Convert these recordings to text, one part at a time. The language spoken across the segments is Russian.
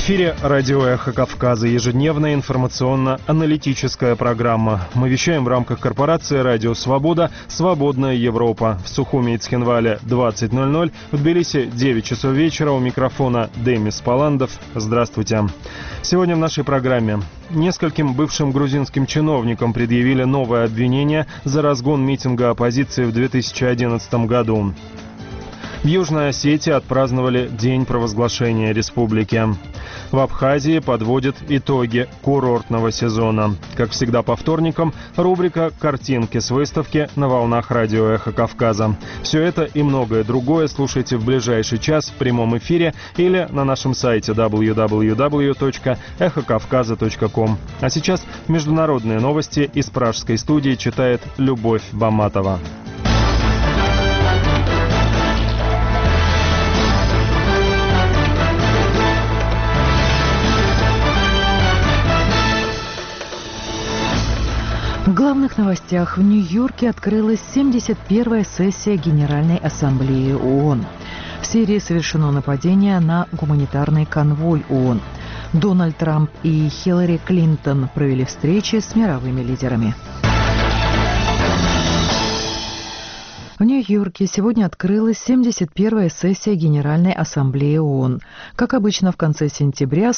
эфире радио «Эхо Кавказа», ежедневная информационно-аналитическая программа. Мы вещаем в рамках корпорации «Радио Свобода», «Свободная Европа». В Сухуми и Цхинвале 20:00, в Тбилиси 9 часов вечера. У микрофона Демис Паландов. Здравствуйте. Сегодня в нашей программе. Нескольким бывшим грузинским чиновникам предъявили новое обвинение за разгон митинга оппозиции в 2011 году. В Южной Осетии отпраздновали День провозглашения республики. В Абхазии подводят итоги курортного сезона. Как всегда по вторникам, рубрика «Картинки с выставки» на волнах радио «Эхо Кавказа». Все это и многое другое слушайте в ближайший час в прямом эфире или на нашем сайте www.эхокавказа.ком. А сейчас международные новости из пражской студии читает Любовь Баматова. В главных новостях: в Нью-Йорке открылась 71-я сессия Генеральной Ассамблеи ООН. В Сирии совершено нападение на гуманитарный конвой ООН. Дональд Трамп и Хиллари Клинтон провели встречи с мировыми лидерами. В Нью-Йорке сегодня открылась 71-я сессия Генеральной Ассамблеи ООН. Как обычно, в конце сентября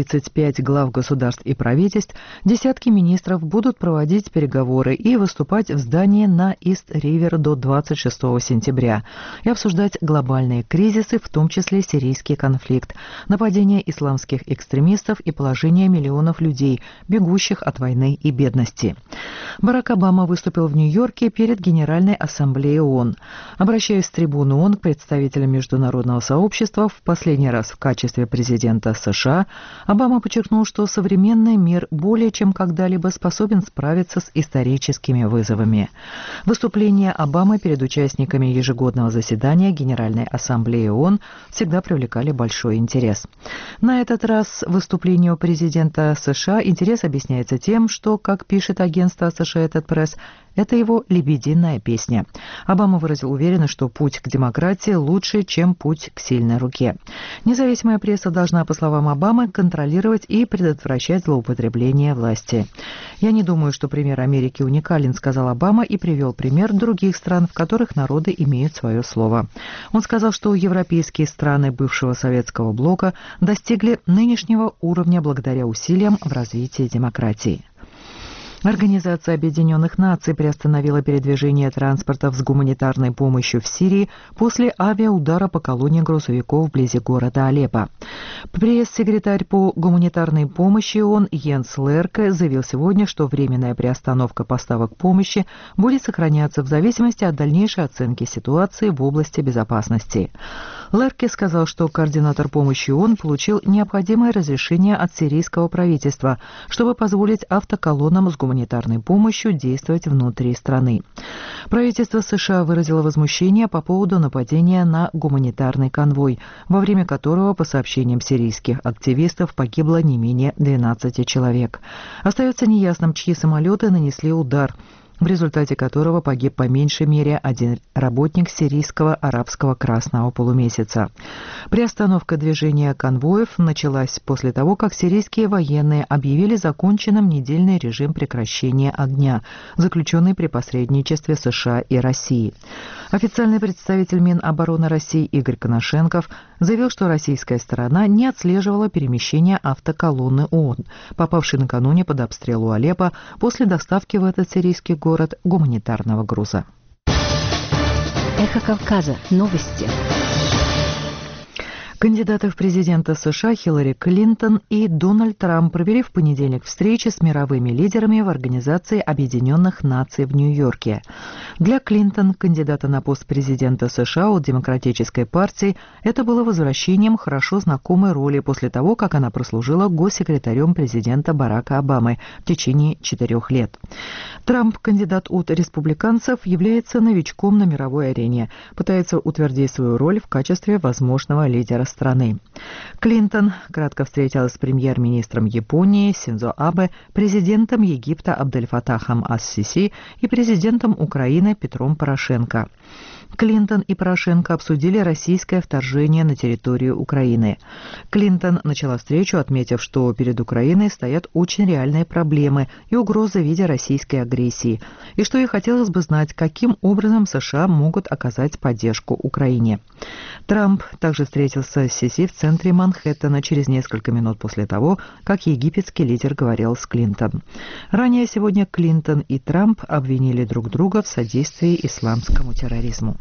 135 глав государств и правительств, десятки министров будут проводить переговоры и выступать в здании на Ист-Ривер до 26 сентября и обсуждать глобальные кризисы, в том числе сирийский конфликт, нападение исламских экстремистов и положение миллионов людей, бегущих от войны и бедности. Барак Обама выступил в Нью-Йорке перед Генеральной Ассамблеей ООН. Обращаясь с трибуны ООН к представителям международного сообщества в последний раз в качестве президента США, Обама подчеркнул, что современный мир более чем когда-либо способен справиться с историческими вызовами. Выступления Обамы перед участниками ежегодного заседания Генеральной Ассамблеи ООН всегда привлекали большой интерес. На этот раз выступлению президента США интерес объясняется тем, что, как пишет агентство Associated Press, это его лебединая песня. Обама выразил уверенность, что путь к демократии лучше, чем путь к сильной руке. Независимая пресса должна, по словам Обамы, контролировать и предотвращать злоупотребление власти. «Я не думаю, что пример Америки уникален», — сказал Обама и привел пример других стран, в которых народы имеют свое слово. Он сказал, что европейские страны бывшего советского блока достигли нынешнего уровня благодаря усилиям в развитии демократии. Организация Объединенных Наций приостановила передвижение транспортов с гуманитарной помощью в Сирии после авиаудара по колонне грузовиков вблизи города Алеппо. Пресс-секретарь по гуманитарной помощи ООН Йенс Лерке заявил сегодня, что временная приостановка поставок помощи будет сохраняться в зависимости от дальнейшей оценки ситуации в области безопасности. Лерке сказал, что координатор помощи ООН получил необходимое разрешение от сирийского правительства, чтобы позволить автоколоннам с гуманитарной помощью действовать внутри страны. Правительство США выразило возмущение по поводу нападения на гуманитарный конвой, во время которого, по сообщениям сирийских активистов, погибло не менее 12 человек. Остается неясным, чьи самолеты нанесли удар, в результате которого погиб по меньшей мере один работник сирийского арабского красного полумесяца. Приостановка движения конвоев началась после того, как сирийские военные объявили законченным недельный режим прекращения огня, заключенный при посредничестве США и России. Официальный представитель Минобороны России Игорь Коношенков заявил, что российская сторона не отслеживала перемещение автоколонны ООН, попавшей накануне под обстрел у Алеппо после доставки в этот сирийский город гуманитарного груза. Эхо Кавказа. Новости. Кандидаты в президенты США Хиллари Клинтон и Дональд Трамп провели в понедельник встречи с мировыми лидерами в Организации Объединенных Наций в Нью-Йорке. Для Клинтон, кандидата на пост президента США от Демократической партии, это было возвращением хорошо знакомой роли после того, как она прослужила госсекретарем президента Барака Обамы в течение 4 лет. Трамп, кандидат от республиканцев, является новичком на мировой арене, пытается утвердить свою роль в качестве возможного лидера страны. Клинтон кратко встретилась с премьер-министром Японии Синдзо Абе, президентом Египта Абдельфатахом ас-Сиси и президентом Украины Петром Порошенко. Клинтон и Порошенко обсудили российское вторжение на территорию Украины. Клинтон начала встречу, отметив, что перед Украиной стоят очень реальные проблемы и угрозы в виде российской агрессии, и что ей хотелось бы знать, каким образом США могут оказать поддержку Украине. Трамп также встретился с Сиси в центре Манхэттена через несколько минут после того, как египетский лидер говорил с Клинтон. Ранее сегодня Клинтон и Трамп обвинили друг друга в содействии исламскому терроризму.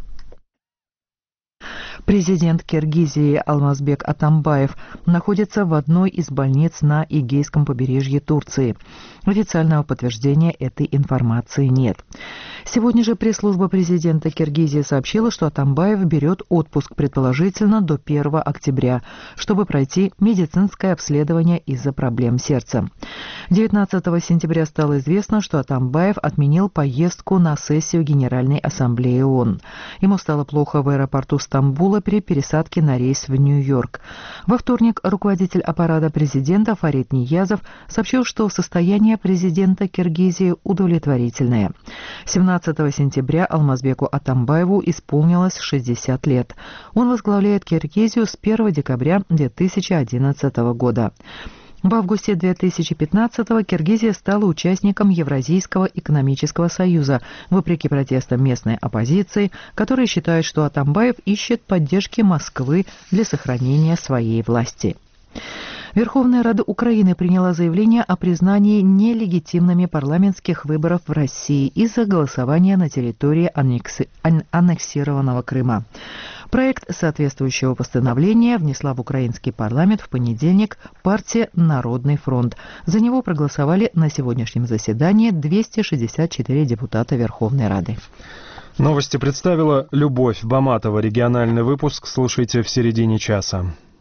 Президент Киргизии Алмазбек Атамбаев находится в одной из больниц на Эгейском побережье Турции. Официального подтверждения этой информации нет. Сегодня же пресс-служба президента Киргизии сообщила, что Атамбаев берет отпуск предположительно до 1 октября, чтобы пройти медицинское обследование из-за проблем сердца. 19 сентября стало известно, что Атамбаев отменил поездку на сессию Генеральной Ассамблеи ООН. Ему стало плохо в аэропорту Стамбула при пересадке на рейс в Нью-Йорк. Во вторник руководитель аппарата президента Фарид Ниязов сообщил, что состояние президента Киргизии удовлетворительное. 17 сентября Алмазбеку Атамбаеву исполнилось 60 лет. Он возглавляет Киргизию с 1 декабря 2011 года. В августе 2015-го Киргизия стала участником Евразийского экономического союза, вопреки протестам местной оппозиции, которые считают, что Атамбаев ищет поддержки Москвы для сохранения своей власти. Верховная Рада Украины приняла заявление о признании нелегитимными парламентских выборов в России из-за голосования на территории аннексированного Крыма. Проект соответствующего постановления внесла в украинский парламент в понедельник партия «Народный фронт». За него проголосовали на сегодняшнем заседании 264 депутата Верховной Рады. Новости представила Любовь Баматова. Региональный выпуск слушайте в середине часа.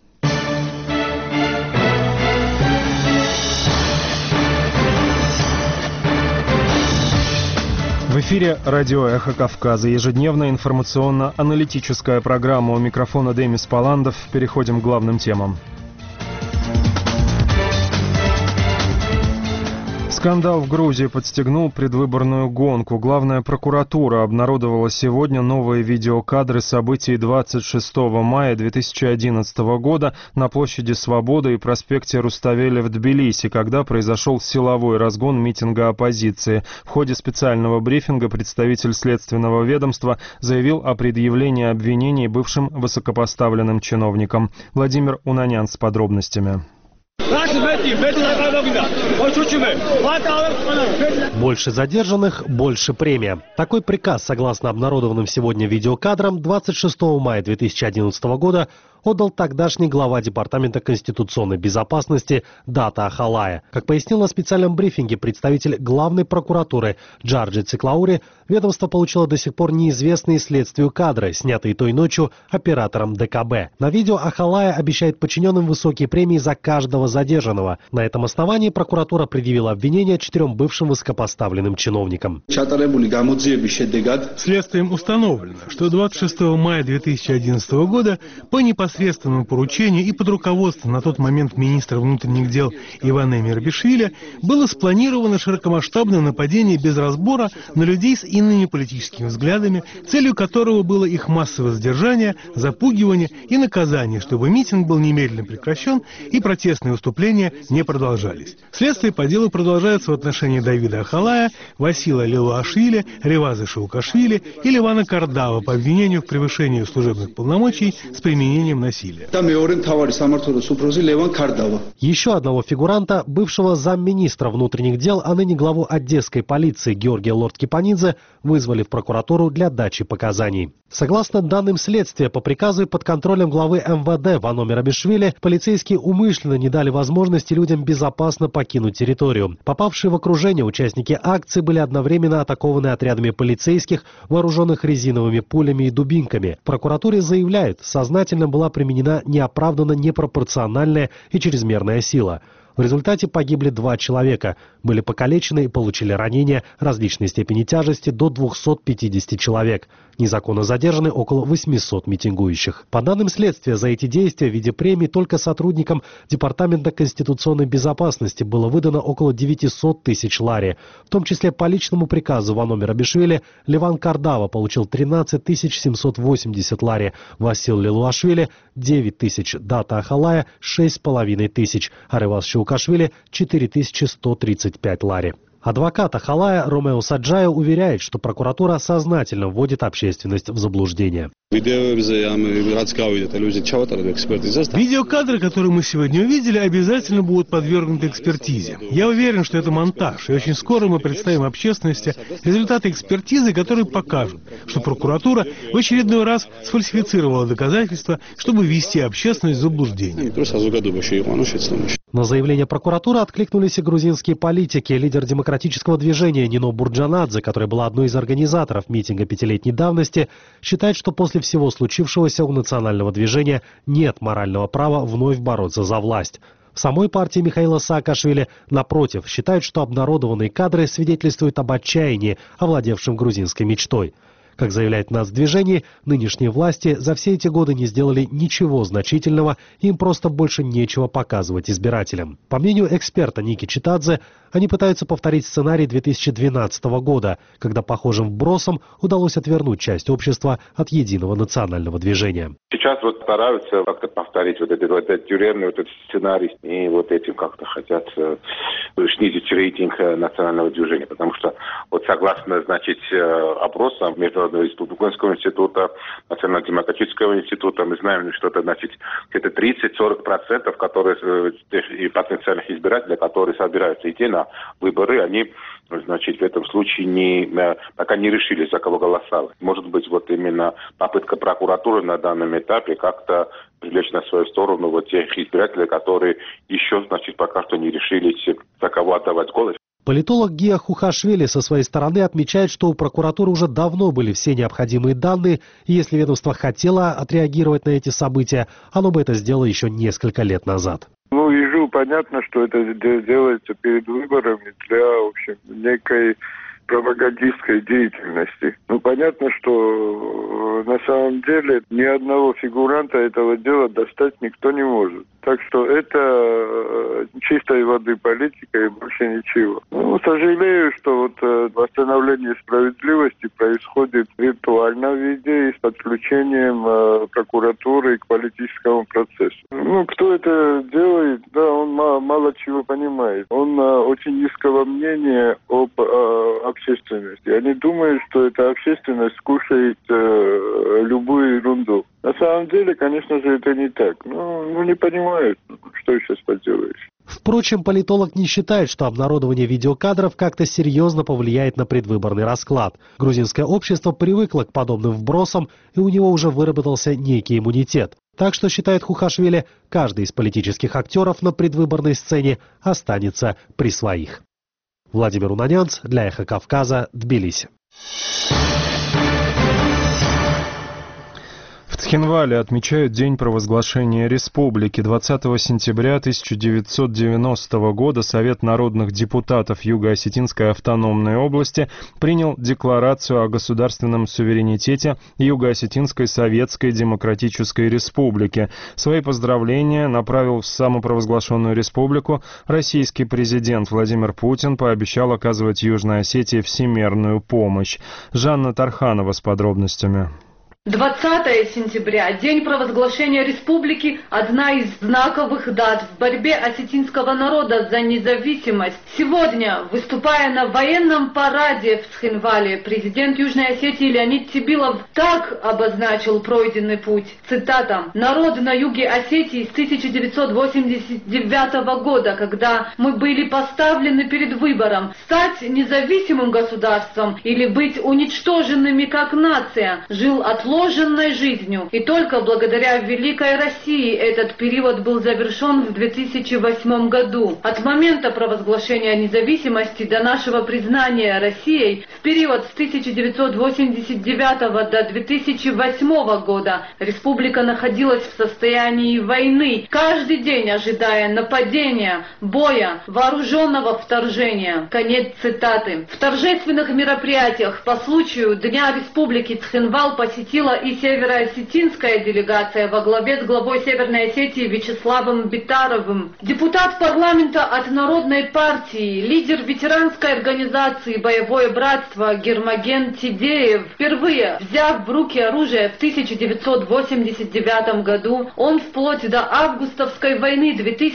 В эфире радио «Эхо Кавказа». Ежедневная информационно-аналитическая программа. У микрофона Демис Паландов. Переходим к главным темам. Скандал в Грузии подстегнул предвыборную гонку. Главная прокуратура обнародовала сегодня новые видеокадры событий 26 мая 2011 года на площади Свободы и проспекте Руставели в Тбилиси, когда произошел силовой разгон митинга оппозиции. В ходе специального брифинга представитель Следственного ведомства заявил о предъявлении обвинений бывшим высокопоставленным чиновникам. Владимир Унанян с подробностями. Больше задержанных, больше премия. Такой приказ, согласно обнародованным сегодня видеокадрам, 26 мая 2011 года отдал тогдашний глава Департамента конституционной безопасности Дата Ахалая. Как пояснил на специальном брифинге представитель главной прокуратуры Джарджи Циклаури, ведомство получило до сих пор неизвестные следствию кадры, снятые той ночью оператором ДКБ. На видео Ахалая обещает подчиненным высокие премии за каждого задержанного. На этом основании прокуратура предъявила обвинение 4 бывшим высокопоставленным чиновникам. Следствием установлено, что 26 мая 2011 года по непосредственному поручению и под руководством на тот момент министра внутренних дел Ивана Мерабишвили было спланировано широкомасштабное нападение без разбора на людей с иными политическими взглядами, целью которого было их массовое задержание, запугивание и наказание, чтобы митинг был немедленно прекращен и протестные выступления не продолжались. Следствие по делу продолжается в отношении Давида Ахалая, Васила Лилуашвили, Реваза Шаукашвили и Ливана Кардава по обвинению в превышении служебных полномочий с применением насилия. Еще одного фигуранта, бывшего замминистра внутренних дел, а ныне главу Одесской полиции Георгия Лорд-Кипанидзе, вызвали в прокуратуру для дачи показаний. Согласно данным следствия, по приказу и под контролем главы МВД Вано Мерабишвили, полицейские умышленно не дали возможности людям безопасно покинуть территорию. Попавшие в окружение участники акции были одновременно атакованы отрядами полицейских, вооруженных резиновыми пулями и дубинками. В прокуратуре заявляют, сознательно была применена неоправданно непропорциональная и чрезмерная сила. В результате погибли 2 человека, были покалечены и получили ранения различной степени тяжести до 250 человек. Незаконно задержаны около 800 митингующих. По данным следствия, за эти действия в виде премий только сотрудникам Департамента конституционной безопасности было выдано около 900 тысяч лари. В том числе по личному приказу Вано Мерабишвили Леван Кардава получил 13 780 лари, Васил Лилуашвили – 9 тысяч, Дата Ахалая – 6,5 тысяч, а Ревас Шаукашвили – 4135 лари. Адвокат Ахалая Ромео Саджая уверяет, что прокуратура сознательно вводит общественность в заблуждение. Видеокадры, которые мы сегодня увидели, обязательно будут подвергнуты экспертизе. Я уверен, что это монтаж, и очень скоро мы представим общественности результаты экспертизы, которые покажут, что прокуратура в очередной раз сфальсифицировала доказательства, чтобы ввести общественность в заблуждение. На заявление прокуратуры откликнулись и грузинские политики. Лидер демократического движения Нино Бурджанадзе, которая была одной из организаторов митинга 5-летней давности, считает, что после всего случившегося у национального движения нет морального права вновь бороться за власть. В самой партии Михаила Саакашвили, напротив, считают, что обнародованные кадры свидетельствуют об отчаянии, овладевшем грузинской мечтой. Как заявляет нацдвижение, нынешние власти за все эти годы не сделали ничего значительного, им просто больше нечего показывать избирателям. По мнению эксперта Ники Читадзе, они пытаются повторить сценарий 2012 года, когда похожим вбросом удалось отвернуть часть общества от единого национального движения. Сейчас стараются как-то повторить этот тюремный этот сценарий, и этим как-то хотят снизить рейтинг национального движения, потому что согласно, опросам Международного республиканского института, Национально-демократического института, мы знаем, что это где-то 30-40%, которые и потенциальных избирателей, которые собираются идти на выборы, они в этом случае пока не решили, за кого голосовать. Может быть, именно попытка прокуратуры на данном этапе как-то привлечь на свою сторону тех избирателей, которые еще, пока что не решились, за кого отдавать голос. Политолог Гия Хухашвили со своей стороны отмечает, что у прокуратуры уже давно были все необходимые данные, и если ведомство хотело отреагировать на эти события, оно бы это сделало еще несколько лет назад. Ежу понятно, что это делается перед выборами для, некой пропагандистской деятельности. Понятно, что на самом деле ни одного фигуранта этого дела достать никто не может. Так что это чистой воды политика и больше ничего. Сожалею, что восстановление справедливости происходит в виртуальном виде и с подключением прокуратуры к политическому процессу. Кто это делает, он мало чего понимает. Он очень низкого мнения об общественности. Они думают, что эта общественность кушает любую ерунду. На самом деле, конечно же, это не так. Не понимают, что сейчас поделаешь. Впрочем, политолог не считает, что обнародование видеокадров как-то серьезно повлияет на предвыборный расклад. Грузинское общество привыкло к подобным вбросам, и у него уже выработался некий иммунитет. Так что, считает Хухашвили, каждый из политических актеров на предвыборной сцене останется при своих. Владимир Унанянц для Эхо Кавказа, Тбилиси. В Цхинвале отмечают День провозглашения республики. 20 сентября 1990 года Совет народных депутатов Юго-Осетинской автономной области принял декларацию о государственном суверенитете Юго-Осетинской Советской Демократической Республики. Свои поздравления направил в самопровозглашенную республику российский президент Владимир Путин, пообещал оказывать Южной Осетии всемирную помощь. Жанна Тарханова с подробностями. 20 сентября, день провозглашения республики, одна из знаковых дат в борьбе осетинского народа за независимость. Сегодня, выступая на военном параде в Цхинвале, президент Южной Осетии Леонид Цибилов так обозначил пройденный путь. Цитата: «Народ на юге Осетии с 1989 года, когда мы были поставлены перед выбором стать независимым государством или быть уничтоженными как нация, жил от сложенной жизнью. И только благодаря Великой России этот период был завершен в 2008 году. От момента провозглашения независимости до нашего признания Россией в период с 1989 до 2008 года республика находилась в состоянии войны, каждый день ожидая нападения, боя, вооруженного вторжения. Конец цитаты. В торжественных мероприятиях по случаю Дня Республики Цхинвал посетила и североосетинская делегация во главе с главой Северной Осетии Вячеславом Битаровым. Депутат парламента от Народной партии, лидер ветеранской организации «Боевое братство» Гермоген Тидеев, впервые взяв в руки оружие в 1989 году, он вплоть до августовской войны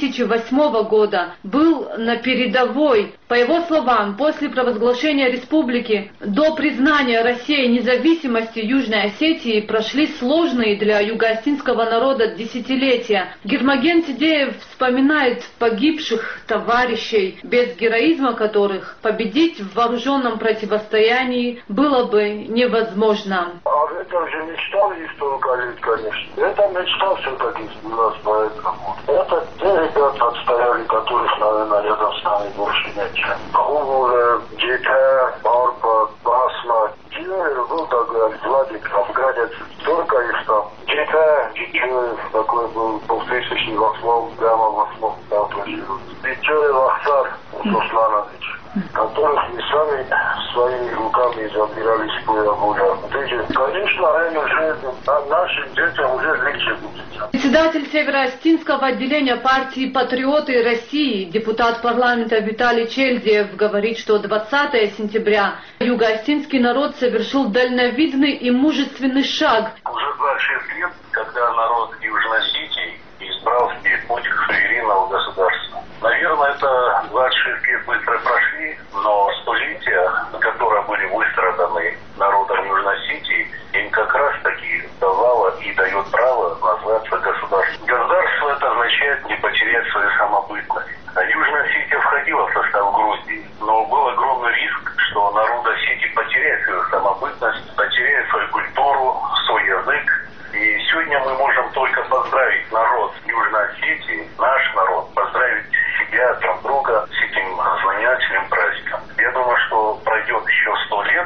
2008 года был на передовой. По его словам, после провозглашения республики до признания России независимости Южной Осетии прошли сложные для юго-осетинского народа десятилетия. Гермоген Тидеев вспоминает погибших товарищей, без героизма которых победить в вооруженном противостоянии было бы невозможно. Об этом же мечтали столько лет, конечно. Это мечта все-таки сбылась, поэтому. Это те ребята отстояли, которых, наверное, рядом с нами больше нет. Хубуля, Джека, Барба, Басма. Джуэль был такой, Владик, афганец. Столько их там. Джека, Джуэль, такой был в 2008, прямо в 8 году. Джуэль Ахсар, Русланович, которых мы сами своими руками забирали с поля боя. Конечно, они уже, нашим детям уже легче будет. Председатель Северо-Осетинского отделения партии «Патриоты России», депутат парламента Виталий Чельдиев говорит, что 20 сентября юго-осетинский народ совершил дальновидный и мужественный шаг. Уже 26 лет, когда народ Южной Осетии избрал себе путь к суверенному государству. Наверное, это 26 лет быстро прошли, но столетия, которые были выстраданы народом Южной Осетии, им как раз таки давало и дает право назваться государством. Государство это означает не потерять свою самобытность. А Южная Осетия входила в состав Грузии, но был огромный риск, что народ Осетии потеряет свою самобытность, потеряет свою культуру, свой язык. И сегодня мы можем только поздравить народ Южной Осетии, наш народ, поздравить себя, друг друга с этим знаменательным праздником. Я думаю, что пройдет еще 100 лет,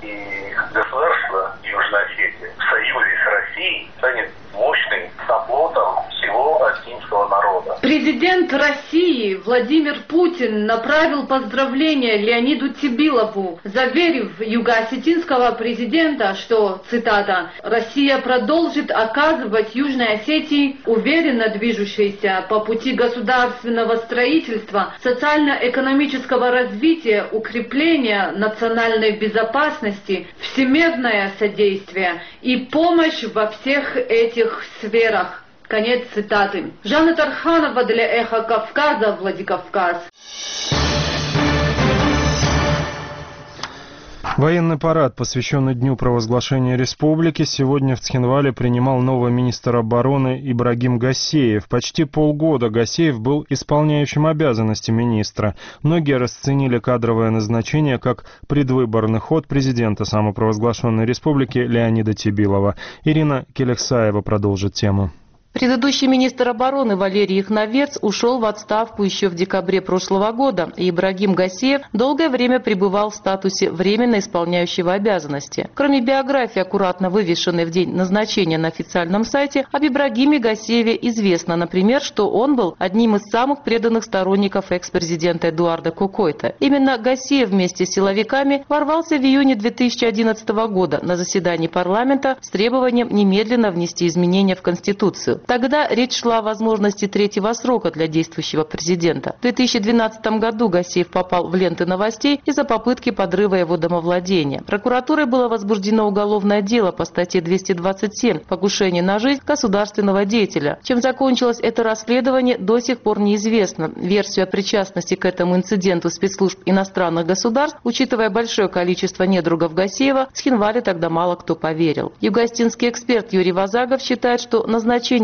и государство Южной Осетии в союзе с Россией станет мощным оплотом всего осетинского народа. Президент России Владимир Путин направил поздравления Леониду Тибилову, заверив юго-осетинского президента, что, цитата, «Россия продолжит оказывать Южной Осетии, уверенно движущейся по пути государственного строительства, социально-экономического развития, укрепления национальной безопасности, всемирное содействие и помощь во всех этих сферах». Конец цитаты. Жанна Тарханова для «Эхо Кавказа», Владикавказ. Военный парад, посвященный Дню провозглашения республики, сегодня в Цхинвале принимал новый министр обороны Ибрагим Гассеев. Почти полгода Гассеев был исполняющим обязанности министра. Многие расценили кадровое назначение как предвыборный ход президента самопровозглашенной республики Леонида Тибилова. Ирина Келексаева продолжит тему. Предыдущий министр обороны Валерий Ихновец ушел в отставку еще в декабре прошлого года, и Ибрагим Гассеев долгое время пребывал в статусе временно исполняющего обязанности. Кроме биографии, аккуратно вывешенной в день назначения на официальном сайте, об Ибрагиме Гассееве известно, например, что он был одним из самых преданных сторонников экс-президента Эдуарда Кокойта. Именно Гассеев вместе с силовиками ворвался в июне 2011 года на заседании парламента с требованием немедленно внести изменения в Конституцию. Тогда речь шла о возможности третьего срока для действующего президента. В 2012 году Гассеев попал в ленты новостей из-за попытки подрыва его домовладения. Прокуратурой было возбуждено уголовное дело по статье 227 «Покушение на жизнь государственного деятеля». Чем закончилось это расследование, до сих пор неизвестно. Версию о причастности к этому инциденту спецслужб иностранных государств, учитывая большое количество недругов Гассеева, в Цхинвале тогда мало кто поверил. Юго-осетинский эксперт Юрий Вазагов считает, что назначение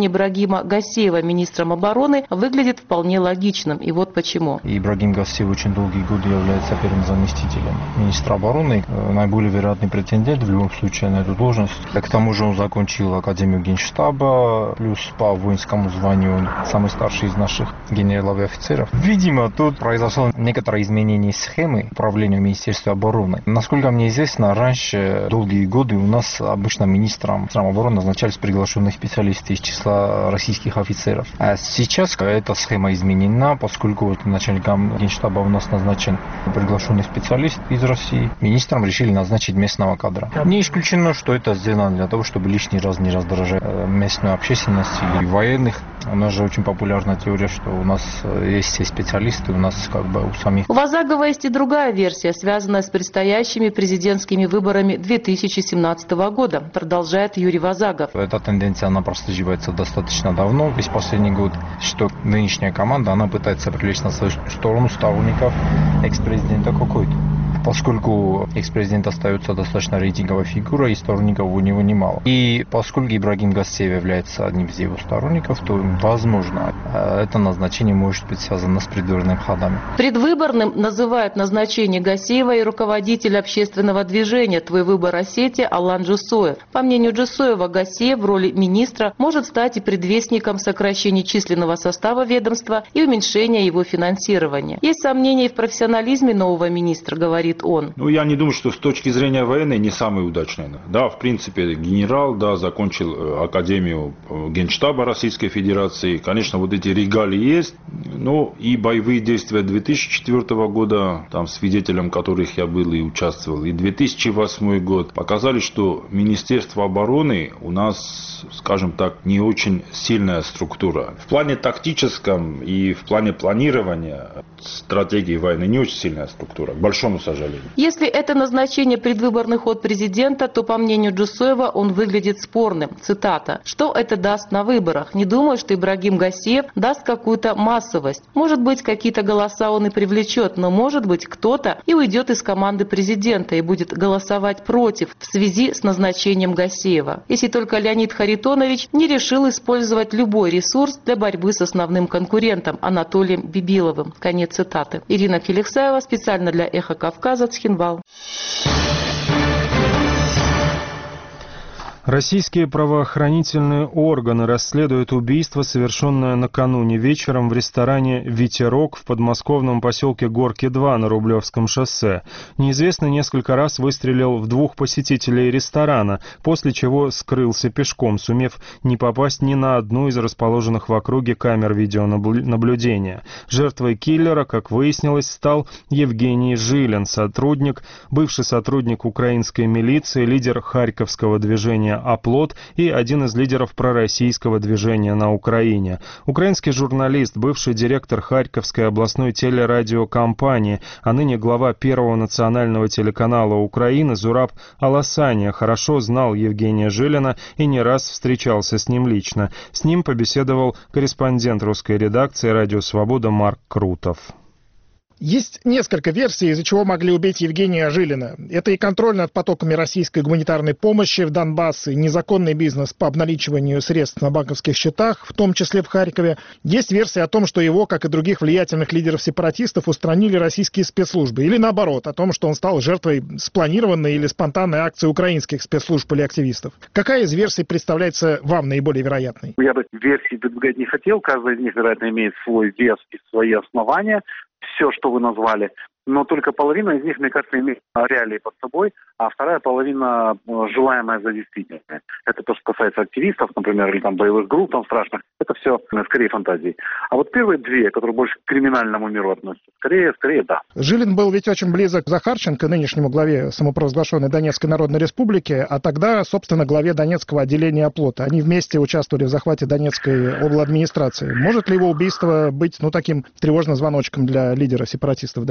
Ибрагима Гасеева министром обороны выглядит вполне логичным. И вот почему. Ибрагим Гасеев очень долгие годы является первым заместителем министра обороны. Наиболее вероятный претендент в любом случае на эту должность. К тому же он закончил Академию Генштаба, плюс по воинскому званию он самый старший из наших генералов и офицеров. Видимо, тут произошло некоторое изменение схемы управления Министерства обороны. Насколько мне известно, раньше долгие годы у нас обычно министром обороны назначались приглашенные специалисты из числа российских офицеров. А сейчас эта схема изменена, поскольку начальником Генштаба у нас назначен приглашенный специалист из России. Министром решили назначить местного кадра. Не исключено, что это сделано для того, чтобы лишний раз не раздражать местную общественность и военных. У нас же очень популярна теория, что у нас есть все специалисты, у нас как бы у самих. У Вазагова есть и другая версия, связанная с предстоящими президентскими выборами 2017 года, продолжает Юрий Вазагов. Эта тенденция, она прослеживается достаточно давно, весь последний год, что нынешняя команда, она пытается привлечь на свою сторону сторонников экс-президента какой-то. Поскольку экс-президент остается достаточно рейтинговой фигурой, и сторонников у него немало. И поскольку Ибрагим Гасеев является одним из его сторонников, то, возможно, это назначение может быть связано с предвыборными ходами. Предвыборным называют назначение Гасеева и руководитель общественного движения «Твой выбор Осетия» Алан Джусоев. По мнению Джусоева, Гасеев в роли министра может стать и предвестником сокращения численного состава ведомства и уменьшения его финансирования. Есть сомнения и в профессионализме нового министра, говорит он. Я не думаю, что с точки зрения военной не самый удачный. Да, в принципе, генерал, да, закончил Академию Генштаба Российской Федерации. Конечно, вот эти регалии есть, но и боевые действия 2004 года, там, свидетелем которых я был и участвовал, и 2008 год, показали, что Министерство обороны у нас, скажем так, не очень сильная структура. В плане тактическом и в плане планирования стратегии войны не очень сильная структура, к большому сожалению. Если это назначение предвыборный ход президента, то, по мнению Джусоева, он выглядит спорным. Цитата. «Что это даст на выборах? Не думаю, что Ибрагим Гасеев даст какую-то массовость. Может быть, какие-то голоса он и привлечет, но, может быть, кто-то и уйдет из команды президента и будет голосовать против в связи с назначением Гасеева. Если только Леонид Харитонович не решил использовать любой ресурс для борьбы с основным конкурентом Анатолием Бибиловым». Конец цитаты. Ирина Феликсаева, специально для «Эхо Кавказа», Цхинвал. Российские правоохранительные органы расследуют убийство, совершенное накануне вечером в ресторане «Ветерок» в подмосковном поселке Горки-2 на Рублевском шоссе. Неизвестный несколько раз выстрелил в 2 посетителей ресторана, после чего скрылся пешком, сумев не попасть ни на одну из расположенных в округе камер видеонаблюдения. Жертвой киллера, как выяснилось, стал Евгений Жилин, бывший сотрудник украинской милиции, лидер харьковского движения «Оплот» и один из лидеров пророссийского движения на Украине. Украинский журналист, бывший директор Харьковской областной телерадиокомпании, а ныне глава Первого национального телеканала Украины Зураб Аласания хорошо знал Евгения Жилина и не раз встречался с ним лично. С ним побеседовал корреспондент русской редакции «Радио Свобода» Марк Крутов. Есть несколько версий, из-за чего могли убить Евгения Жилина. Это и контроль над потоками российской гуманитарной помощи в Донбасс, и незаконный бизнес по обналичиванию средств на банковских счетах, в том числе в Харькове. Есть версия о том, что его, как и других влиятельных лидеров-сепаратистов, устранили российские спецслужбы. Или наоборот, о том, что он стал жертвой спланированной или спонтанной акции украинских спецслужб или активистов. Какая из версий представляется вам наиболее вероятной? Я бы версий выдвигать не хотел. Каждая из них, вероятно, имеет свой вес и свои основания. Все, что вы назвали, но только половина из них, мне кажется, имеет реалии под собой, а вторая половина желаемая за действительное. Это то, что касается активистов, например, или там боевых групп там страшных, это все скорее фантазии. А вот первые две, которые больше к криминальному миру относятся, скорее да. Жилин был ведь очень близок к Захарченко, нынешнему главе самопровозглашенной Донецкой Народной Республики, а тогда, собственно, главе Донецкого отделения «Оплота». Они вместе участвовали в захвате Донецкой обладминистрации. Может ли его убийство быть, таким тревожным звоночком для лидера сепаратистов в Донецке?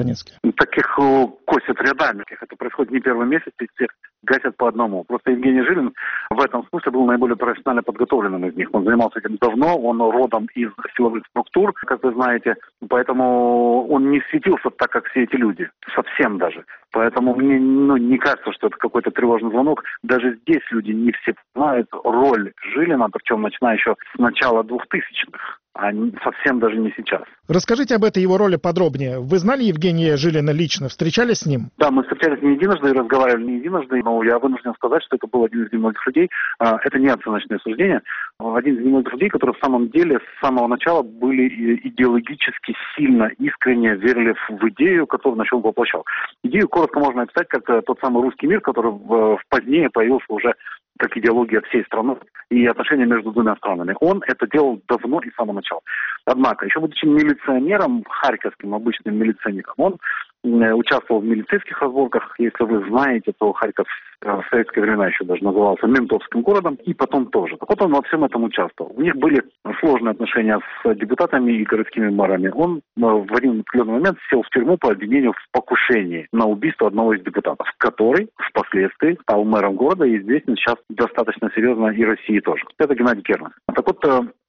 таких косят рядами. Это происходит не первый месяц, и всех гасят по одному. Просто Евгений Жилин в этом смысле был наиболее профессионально подготовленным из них. Он занимался этим давно, он родом из силовых структур, как вы знаете, поэтому он не светился так, как все эти люди. Совсем даже. Поэтому мне не кажется, что это какой-то тревожный звонок. Даже здесь люди не все понимают роль Жилина, причем начиная еще с начала 2000-х. А совсем даже не сейчас. Расскажите об этой его роли подробнее. Вы знали Евгения Жилина лично? Встречались с ним? Да, мы встречались не единожды и разговаривали не единожды, но я вынужден сказать, что это был один из немногих людей. Это не оценочное суждение. Один из немногих людей, которые в самом деле с самого начала были идеологически сильно, искренне верили в идею, которую начал воплощал. Идею коротко можно описать как тот самый русский мир, который позднее появился уже как идеология всей страны и отношения между двумя странами. Он это делал давно и с самого начала. Однако, еще будучи милиционером, харьковским обычным милиционером, он участвовал в милицейских разборках. Если вы знаете, то Харьков в советское времена еще даже назывался ментовским городом, и потом тоже. Так вот он во всем этом участвовал. У них были сложные отношения с депутатами и городскими мэрами. Он в один определенный момент сел в тюрьму по обвинению в покушении на убийство одного из депутатов, который впоследствии стал мэром города и известен сейчас достаточно серьезно и России тоже. Это Геннадий Кернес. Так вот,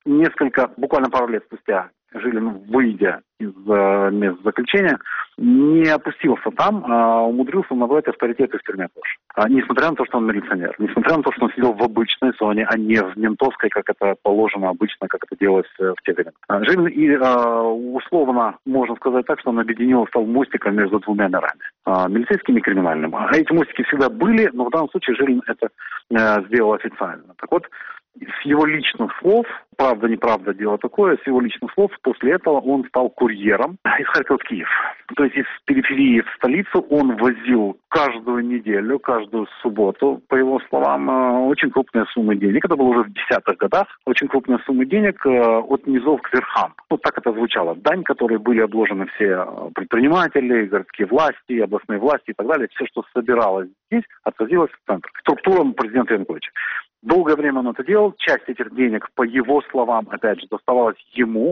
буквально пару лет спустя, Жилин, выйдя из мест заключения, не опустился там, а умудрился набрать авторитет в тюрьме тоже. Несмотря на то, что он милиционер, несмотря на то, что он сидел в обычной зоне, а не в ментовской, как это положено обычно, как это делалось в те времена. Жилин условно можно сказать так, что он объединил, стал мостиком между двумя мирами, милицейским и криминальным. А эти мостики всегда были, но в данном случае Жилин это сделал официально. Так вот, с его личных слов, правда-неправда дело такое, с его личных слов после этого он стал курьером из Харькова в Киев. То есть из периферии в столицу он возил каждую неделю, каждую субботу, по его словам, очень крупные суммы денег. Это было уже в 10-х годах. Очень крупные суммы денег от низов к верхам. Вот так это звучало. Дань, которой были обложены все предприниматели, городские власти, областные власти и так далее. Все, что собиралось здесь, отвозилось в центр. Структурам президента Януковича. Долгое время он это делал. Часть этих денег, по его словам, опять же, оставалась ему,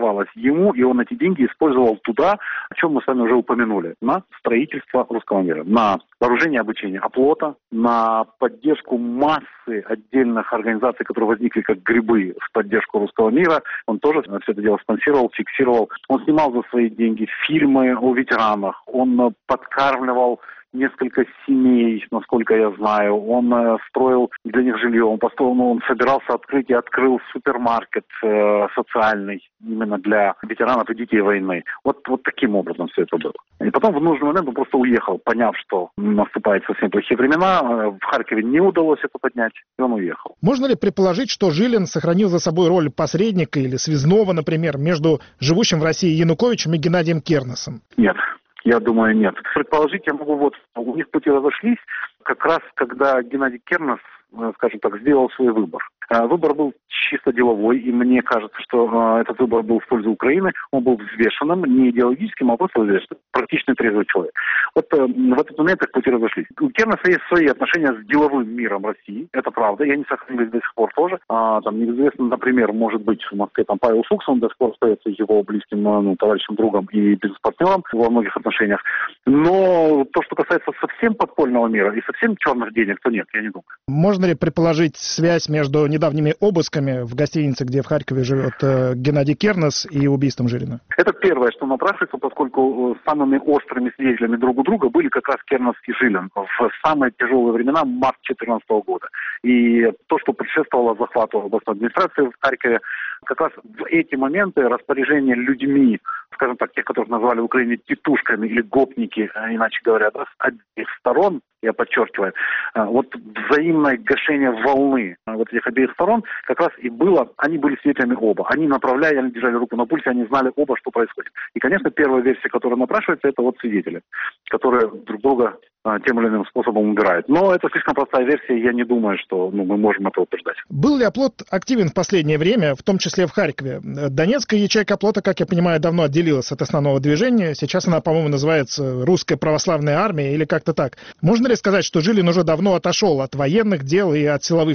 и он эти деньги использовал туда, о чем мы с вами уже упомянули, на строительство русского мира, на вооружение и обучение оплота, на поддержку массы отдельных организаций, которые возникли как грибы в поддержку русского мира. Он тоже все это дело спонсировал, фиксировал. Он снимал за свои деньги фильмы о ветеранах, он подкармливал несколько семей, насколько я знаю. Он строил для них жилье. Он собирался открыть и открыл супермаркет социальный именно для ветеранов и детей войны. Вот таким образом все это было. И потом в нужный момент он просто уехал, поняв, что наступают совсем плохие времена. В Харькове не удалось это поднять, и он уехал. Можно ли предположить, что Жилин сохранил за собой роль посредника или связного, например, между живущим в России Януковичем и Геннадием Кернесом? Нет. Я думаю, нет. Предположить я могу у них пути разошлись как раз, когда Геннадий Кернес, скажем так, сделал свой выбор. Выбор был чисто деловой, и мне кажется, что этот выбор был в пользу Украины. Он был взвешенным, не идеологическим, а просто взвешенным. Практично трезвый человек. Вот в этот момент их пути разошлись. У Кернеса есть свои отношения с деловым миром России. Это правда. И они сохранились до сих пор тоже. Там неизвестно, например, может быть, в Москве там Павел Фукс, он до сих пор остается его близким товарищем, другом и бизнес-партнером во многих отношениях. Но то, что касается совсем подпольного мира и совсем черных денег, то нет, я не думаю. Можно ли предположить связь между недавними обысками в гостинице, где в Харькове живет Геннадий Кернес, и убийством Жилина? Это первое, что напрашивается, поскольку самыми острыми свидетелями друг у друга были как раз Кернес и Жилин в самые тяжелые времена марта 2014 года. И то, что предшествовало захвату областной администрации в Харькове, как раз в эти моменты распоряжение людьми, скажем так, тех, которых назвали в Украине титушками или гопники, иначе говоря, да, с обеих сторон, я подчеркиваю, вот взаимное гашение волны вот этих обеих сторон как раз и было, они были свидетелями оба. Они направляли, они держали руку на пульсе, они знали оба, что происходит. И, конечно, первая версия, которая напрашивается, это вот свидетели, которые друг друга тем или иным способом убирают. Но это слишком простая версия, я не думаю, что мы можем это утверждать. Был ли оплот активен в последнее время, в том числе в Харькове? Донецкая ячейка оплота, как я понимаю, давно отделилась от основного движения. Сейчас она, по-моему, называется Русская православная армия или как-то так. Можно ли сказать, что Жилин уже давно отошел от военных дел и от силовых операций?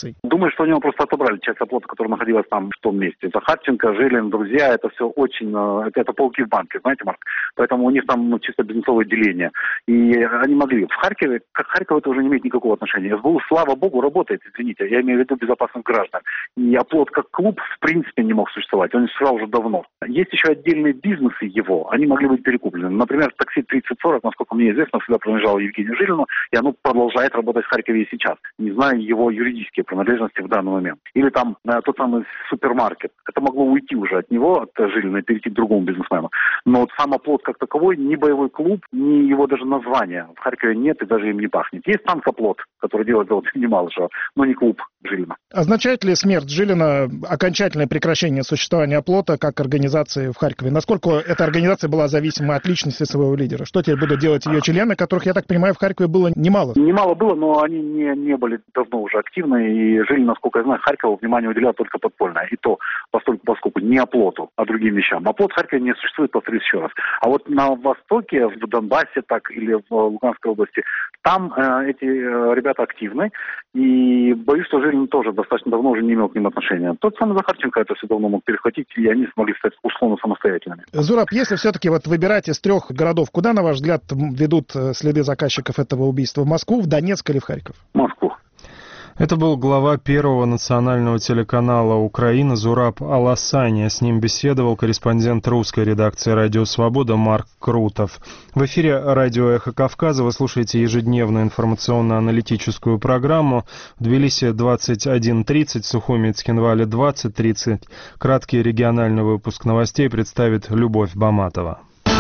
организаций? Думаю, что у него просто отобрали часть оплота, которая находилась там в том месте. Захарченко, Жилин, друзья, это все очень... Это пауки в банке, знаете, Марк? Поэтому у них там чисто бизнесовое деление. И они могли. В Харькове, как Харьков, это уже не имеет никакого отношения. СБУ, слава богу, работает, извините. Я имею в виду безопасных граждан. И оплот как клуб в принципе не мог существовать. Он существовал уже давно. Есть еще отдельные бизнесы его. Они могли быть перекуплены. Например, такси 3040, насколько мне известно, всегда принадлежало Евгению Жилину, и оно продолжает работать в Харькове и сейчас. Не знаю его юридические принадлежности в данный момент. Или там тот самый супермаркет. Это могло уйти уже от него, от Жилина, и перейти к другому бизнесмену. Но вот сам оплот как таковой, ни боевой клуб, ни его даже названия в Харькове нет и даже им не пахнет. Есть танкоплот, который делает завод Немалышева, но не клуб Жилина. Означает ли смерть Жилина окончательное прекращение существования оплота как организации в Харькове? Насколько эта организация была зависима от личности своего лидера? Что теперь будут делать ее члены, которых, я так понимаю, в Харькове было немало? Немало было, но они не были давно уже активны, и Жилин, насколько я знаю, Харькову внимание уделял только подпольное. И то, поскольку не оплоту, а другим вещам. Оплот в Харькове не существует, повторюсь еще раз. А вот на Востоке, в Донбассе так или в Луганской области, там эти ребята активны, и боюсь, что Жилин тоже достаточно давно уже не имел к ним отношения. Тот самый Захарченко это все давно мог перехватить, и они смогли стать условно самостоятельными. Зураб, если все-таки вот выбирать из 3 городов, куда, на ваш взгляд, ведут следы заказчиков этого убийства? В Москву, в Донецк или в Харьков? Москву. Это был глава Первого национального телеканала Украины Зураб Аласани. С ним беседовал корреспондент русской редакции «Радио Свобода» Марк Крутов. В эфире радио «Эхо Кавказа» вы слушаете ежедневную информационно-аналитическую программу. В Тбилиси 21:30, в Сухуми и Цхинвале 20:30. Краткий региональный выпуск новостей представит Любовь Баматова.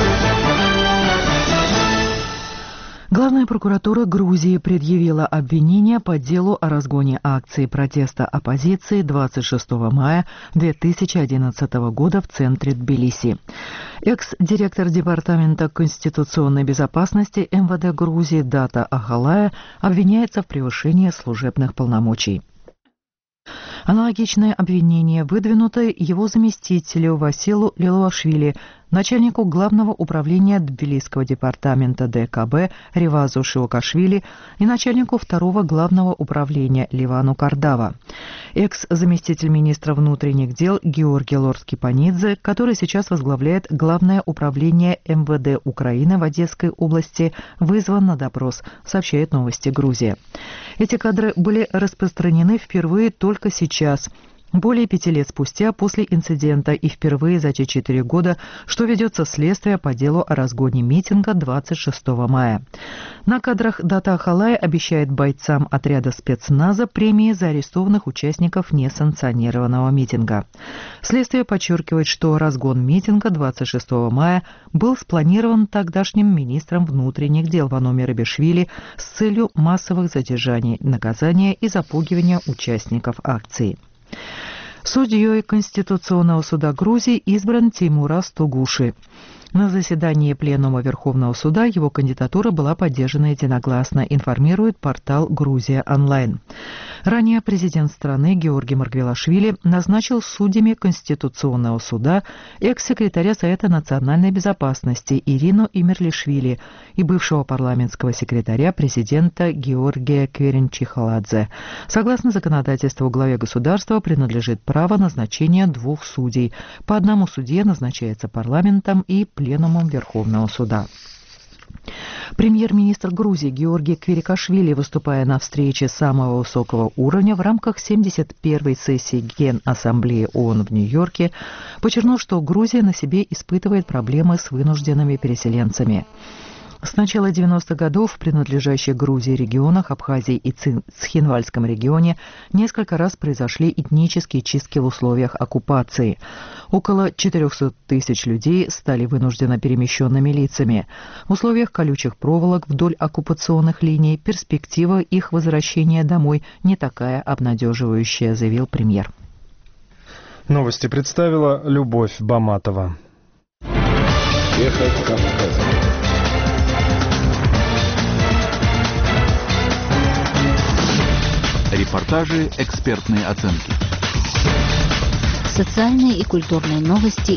Главная прокуратура Грузии предъявила обвинение по делу о разгоне акции протеста оппозиции 26 мая 2011 года в центре Тбилиси. Экс-директор Департамента конституционной безопасности МВД Грузии Дата Ахалая обвиняется в превышении служебных полномочий. Аналогичное обвинение выдвинуто его заместителю Василу Лилуашвили, начальнику Главного управления Тбилисского департамента ДКБ Ревазу Шиокашвили и начальнику Второго Главного управления Ливану Кардава. Экс-заместитель министра внутренних дел Георгий Лорд-Кипанидзе, который сейчас возглавляет Главное управление МВД Украины в Одесской области, вызван на допрос, сообщает «Новости Грузии». Эти кадры были распространены впервые только сейчас, более 5 лет спустя после инцидента и впервые за те 4 года, что ведется следствие по делу о разгоне митинга 26 мая. На кадрах Дата Ахалай обещает бойцам отряда спецназа премии за арестованных участников несанкционированного митинга. Следствие подчеркивает, что разгон митинга 26 мая был спланирован тогдашним министром внутренних дел Вано Мерабишвили с целью массовых задержаний, наказания и запугивания участников акции. Судьей Конституционного суда Грузии избран Теймураз Тугуши. На заседании Пленума Верховного суда его кандидатура была поддержана единогласно, информирует портал «Грузия онлайн». Ранее президент страны Георгий Маргвелашвили назначил судьями Конституционного суда экс-секретаря Совета национальной безопасности Ирину Имерлишвили и бывшего парламентского секретаря президента Георгия Кверенчихаладзе. Согласно законодательству, главе государства принадлежит право назначения 2 судей. По одному судье назначается парламентом и Пленумом Верховного суда. Премьер-министр Грузии Георгий Кверикашвили, выступая на встрече самого высокого уровня в рамках 71-й сессии Генассамблеи ООН в Нью-Йорке, подчеркнул, что Грузия на себе испытывает проблемы с вынужденными переселенцами. С начала 90-х годов в принадлежащих Грузии регионах, Абхазии и Цхинвальском регионе несколько раз произошли этнические чистки в условиях оккупации. Около 400 тысяч людей стали вынужденно перемещенными лицами. В условиях колючих проволок вдоль оккупационных линий перспектива их возвращения домой не такая обнадеживающая, заявил премьер. Новости представила Любовь Баматова. Эхо Кавказа. Репортажи, экспертные оценки. Социальные и культурные новости.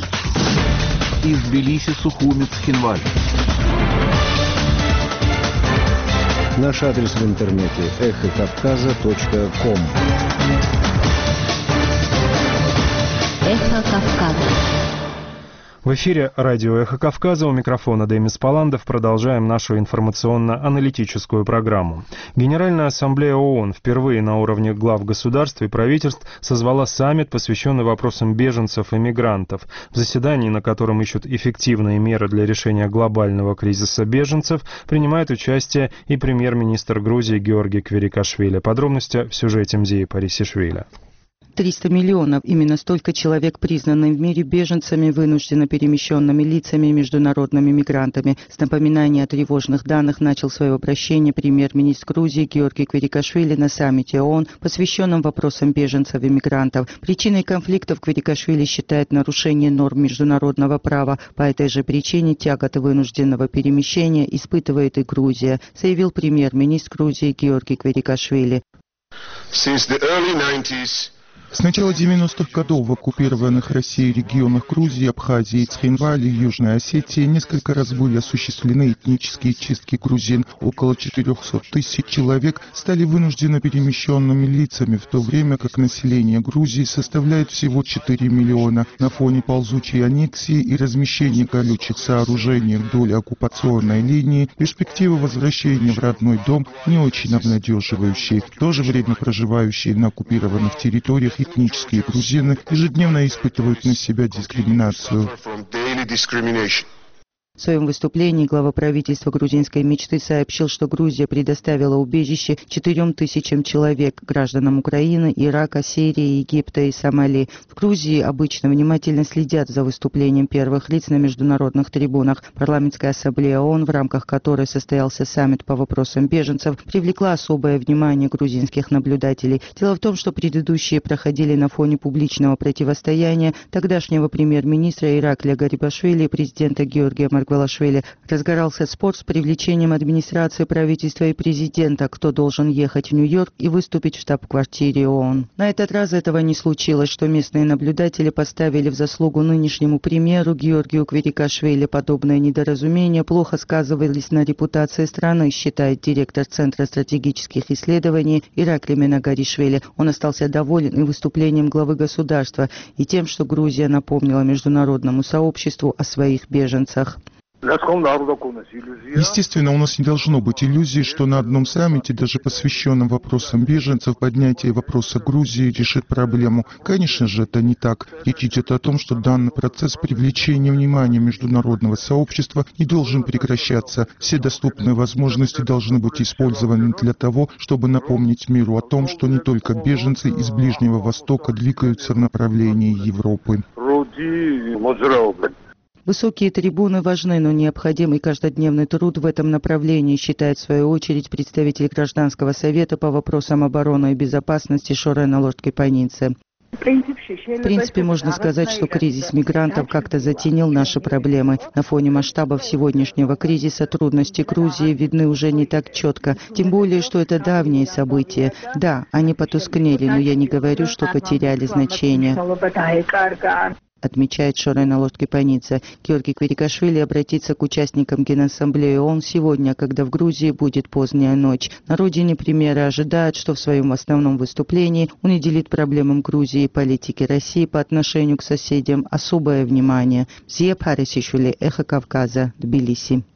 Из Тбилиси, Сухуми, Цхинваль. Наш адрес в интернете эхокавказа.ком. Эхо Кавказа. В эфире радио «Эхо Кавказа», у микрофона Демис Паландов. Продолжаем нашу информационно-аналитическую программу. Генеральная ассамблея ООН впервые на уровне глав государств и правительств созвала саммит, посвященный вопросам беженцев и мигрантов. В заседании, на котором ищут эффективные меры для решения глобального кризиса беженцев, принимает участие и премьер-министр Грузии Георгий Кверикашвили. Подробности в сюжете Мзии Парисишвили. 300 миллионов. Именно столько человек признаны в мире беженцами, вынужденно перемещенными лицами и международными мигрантами. С напоминания о тревожных данных начал свое обращение премьер-министр Грузии Георгий Кверикашвили на саммите ООН, посвященном вопросам беженцев и мигрантов. Причиной конфликтов Кверикашвили считает нарушение норм международного права. По этой же причине тяготы вынужденного перемещения испытывает и Грузия, заявил премьер-министр Грузии Георгий Кверикашвили. С начала 90-х годов в оккупированных Россией регионах Грузии, Абхазии, Цхинвали, Южной Осетии несколько раз были осуществлены этнические чистки грузин. Около 400 тысяч человек стали вынужденно перемещенными лицами, в то время как население Грузии составляет всего 4 миллиона. На фоне ползучей аннексии и размещения колючих сооружений вдоль оккупационной линии перспектива возвращения в родной дом не очень обнадеживающие. В то же время проживающие на оккупированных территориях этнические грузины ежедневно испытывают на себя дискриминацию. В своем выступлении глава правительства грузинской мечты сообщил, что Грузия предоставила убежище 4000 человек, гражданам Украины, Ирака, Сирии, Египта и Сомали. В Грузии обычно внимательно следят за выступлением первых лиц на международных трибунах. Парламентская ассамблея ООН, в рамках которой состоялся саммит по вопросам беженцев, привлекла особое внимание грузинских наблюдателей. Дело в том, что предыдущие проходили на фоне публичного противостояния тогдашнего премьер-министра Ираклия Гарибашвили и президента Георгия Маргвелашвили. Разгорался спор с привлечением администрации, правительства и президента, кто должен ехать в Нью-Йорк и выступить в штаб-квартире ООН. На этот раз этого не случилось, что местные наблюдатели поставили в заслугу нынешнему премьеру Георгию Кверикашвили. Подобные недоразумения плохо сказывались на репутации страны, считает директор Центра стратегических исследований Ираклий Менагаришвили. Он остался доволен и выступлением главы государства, и тем, что Грузия напомнила международному сообществу о своих беженцах. Естественно, у нас не должно быть иллюзий, что на одном саммите, даже посвященном вопросам беженцев, поднятие вопроса Грузии решит проблему. Конечно же, это не так. Речь идет о том, что данный процесс привлечения внимания международного сообщества не должен прекращаться. Все доступные возможности должны быть использованы для того, чтобы напомнить миру о том, что не только беженцы из Ближнего Востока двигаются в направлении Европы. Высокие трибуны важны, но необходимый каждодневный труд в этом направлении, считает в свою очередь представитель Гражданского совета по вопросам обороны и безопасности Шорена Лорд-Кипанице. В принципе, можно сказать, что кризис мигрантов как-то затенил наши проблемы. На фоне масштабов сегодняшнего кризиса трудности Грузии видны уже не так четко. Тем более, что это давние события. Да, они потускнели, но я не говорю, что потеряли значение, отмечает Шорена Лорд-Кипанице. Георгий Кверикашвили обратится к участникам Генассамблеи ООН сегодня, когда в Грузии будет поздняя ночь. На родине премьера ожидает, что в своем основном выступлении он уделит проблемам Грузии и политике России по отношению к соседям особое внимание. Мзия Парисишвили, Эхо Кавказа, Тбилиси.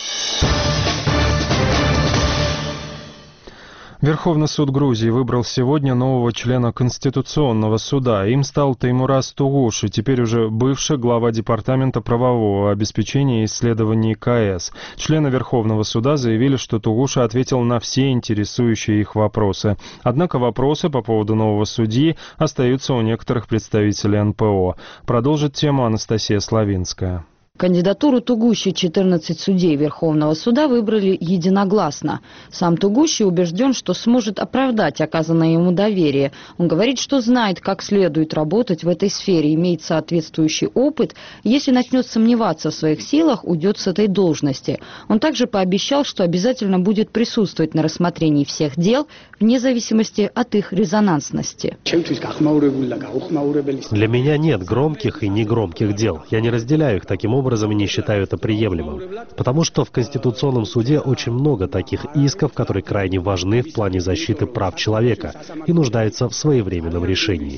Верховный суд Грузии выбрал сегодня нового члена Конституционного суда. Им стал Теймураз Тугуши, теперь уже бывший глава Департамента правового обеспечения и исследований КС. Члены Верховного суда заявили, что Тугуши ответил на все интересующие их вопросы. Однако вопросы по поводу нового судьи остаются у некоторых представителей НПО. Продолжит тему Анастасия Славинская. Кандидатуру Тугуши 14 судей Верховного суда выбрали единогласно. Сам Тугуши убежден, что сможет оправдать оказанное ему доверие. Он говорит, что знает, как следует работать в этой сфере, имеет соответствующий опыт. Если начнет сомневаться в своих силах, уйдет с этой должности. Он также пообещал, что обязательно будет присутствовать на рассмотрении всех дел, вне зависимости от их резонансности. Для меня нет громких и негромких дел. Я не разделяю их таким образом, образом не считаю это приемлемым. Потому что в Конституционном суде очень много таких исков, которые крайне важны в плане защиты прав человека и нуждаются в своевременном решении.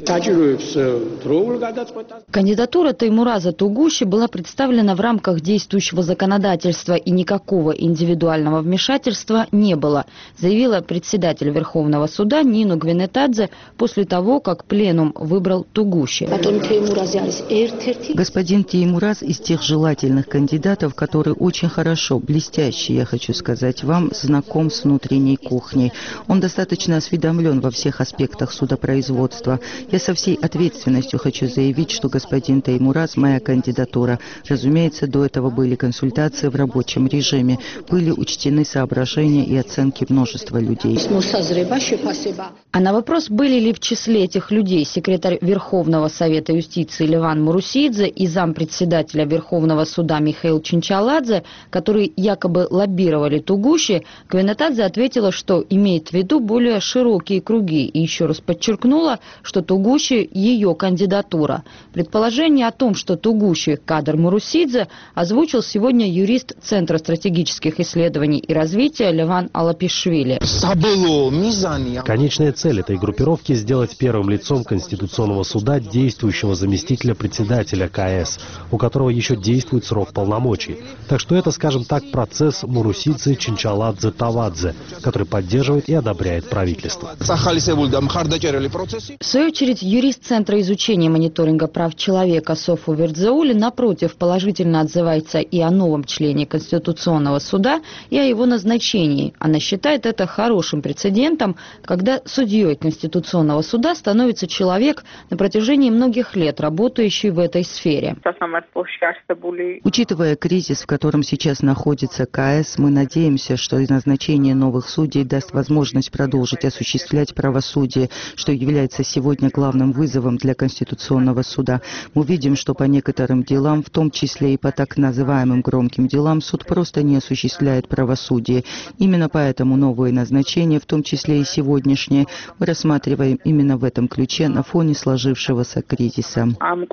Кандидатура Теймураза Тугуши была представлена в рамках действующего законодательства, и никакого индивидуального вмешательства не было, заявила председатель Верховного суда Нину Гвинетадзе после того, как пленум выбрал Тугуши. Господин Теймураз из тех желательных кандидатов, который очень хорошо, блестяще, я хочу сказать вам, знаком с внутренней кухней. Он достаточно осведомлен во всех аспектах судопроизводства. Я со всей ответственностью хочу заявить, что господин Теймураз – моя кандидатура. Разумеется, до этого были консультации в рабочем режиме, были учтены соображения и оценки множества людей. А на вопрос, были ли в числе этих людей секретарь Верховного Совета юстиции Леван Мурусидзе и зампредседателя Верховного суда Михаил Чинчаладзе, которые якобы лоббировали Тугуши, Гвинетадзе ответила, что имеет в виду более широкие круги, и еще раз подчеркнула, что Тугуши – ее кандидатура. Предположение о том, что Тугуши – кадр Мурусидзе, озвучил сегодня юрист Центра стратегических исследований и развития Леван Алапишвили. Конечная цель этой группировки – сделать первым лицом Конституционного суда действующего заместителя председателя КС, у которого еще действует срок полномочий. Так что это, скажем так, процесс Мурусидзе Чинчаладзе Тавадзе, который поддерживает и одобряет правительство. В свою очередь, юрист Центра изучения и мониторинга прав человека Софу Вердзеули, напротив, положительно отзывается и о новом члене Конституционного суда, и о его назначении. Она считает это хорошим прецедентом, когда судьей Конституционного суда становится человек, на протяжении многих лет работающий в этой сфере. Учитывая кризис, в котором сейчас находится КС, мы надеемся, что назначение новых судей даст возможность продолжить осуществлять правосудие, что является сегодня главным вызовом для Конституционного суда. Мы видим, что по некоторым делам, в том числе и по так называемым громким делам, суд просто не осуществляет правосудие. Именно поэтому новые назначения, в том числе и сегодняшние, мы рассматриваем именно в этом ключе на фоне сложившегося кризиса.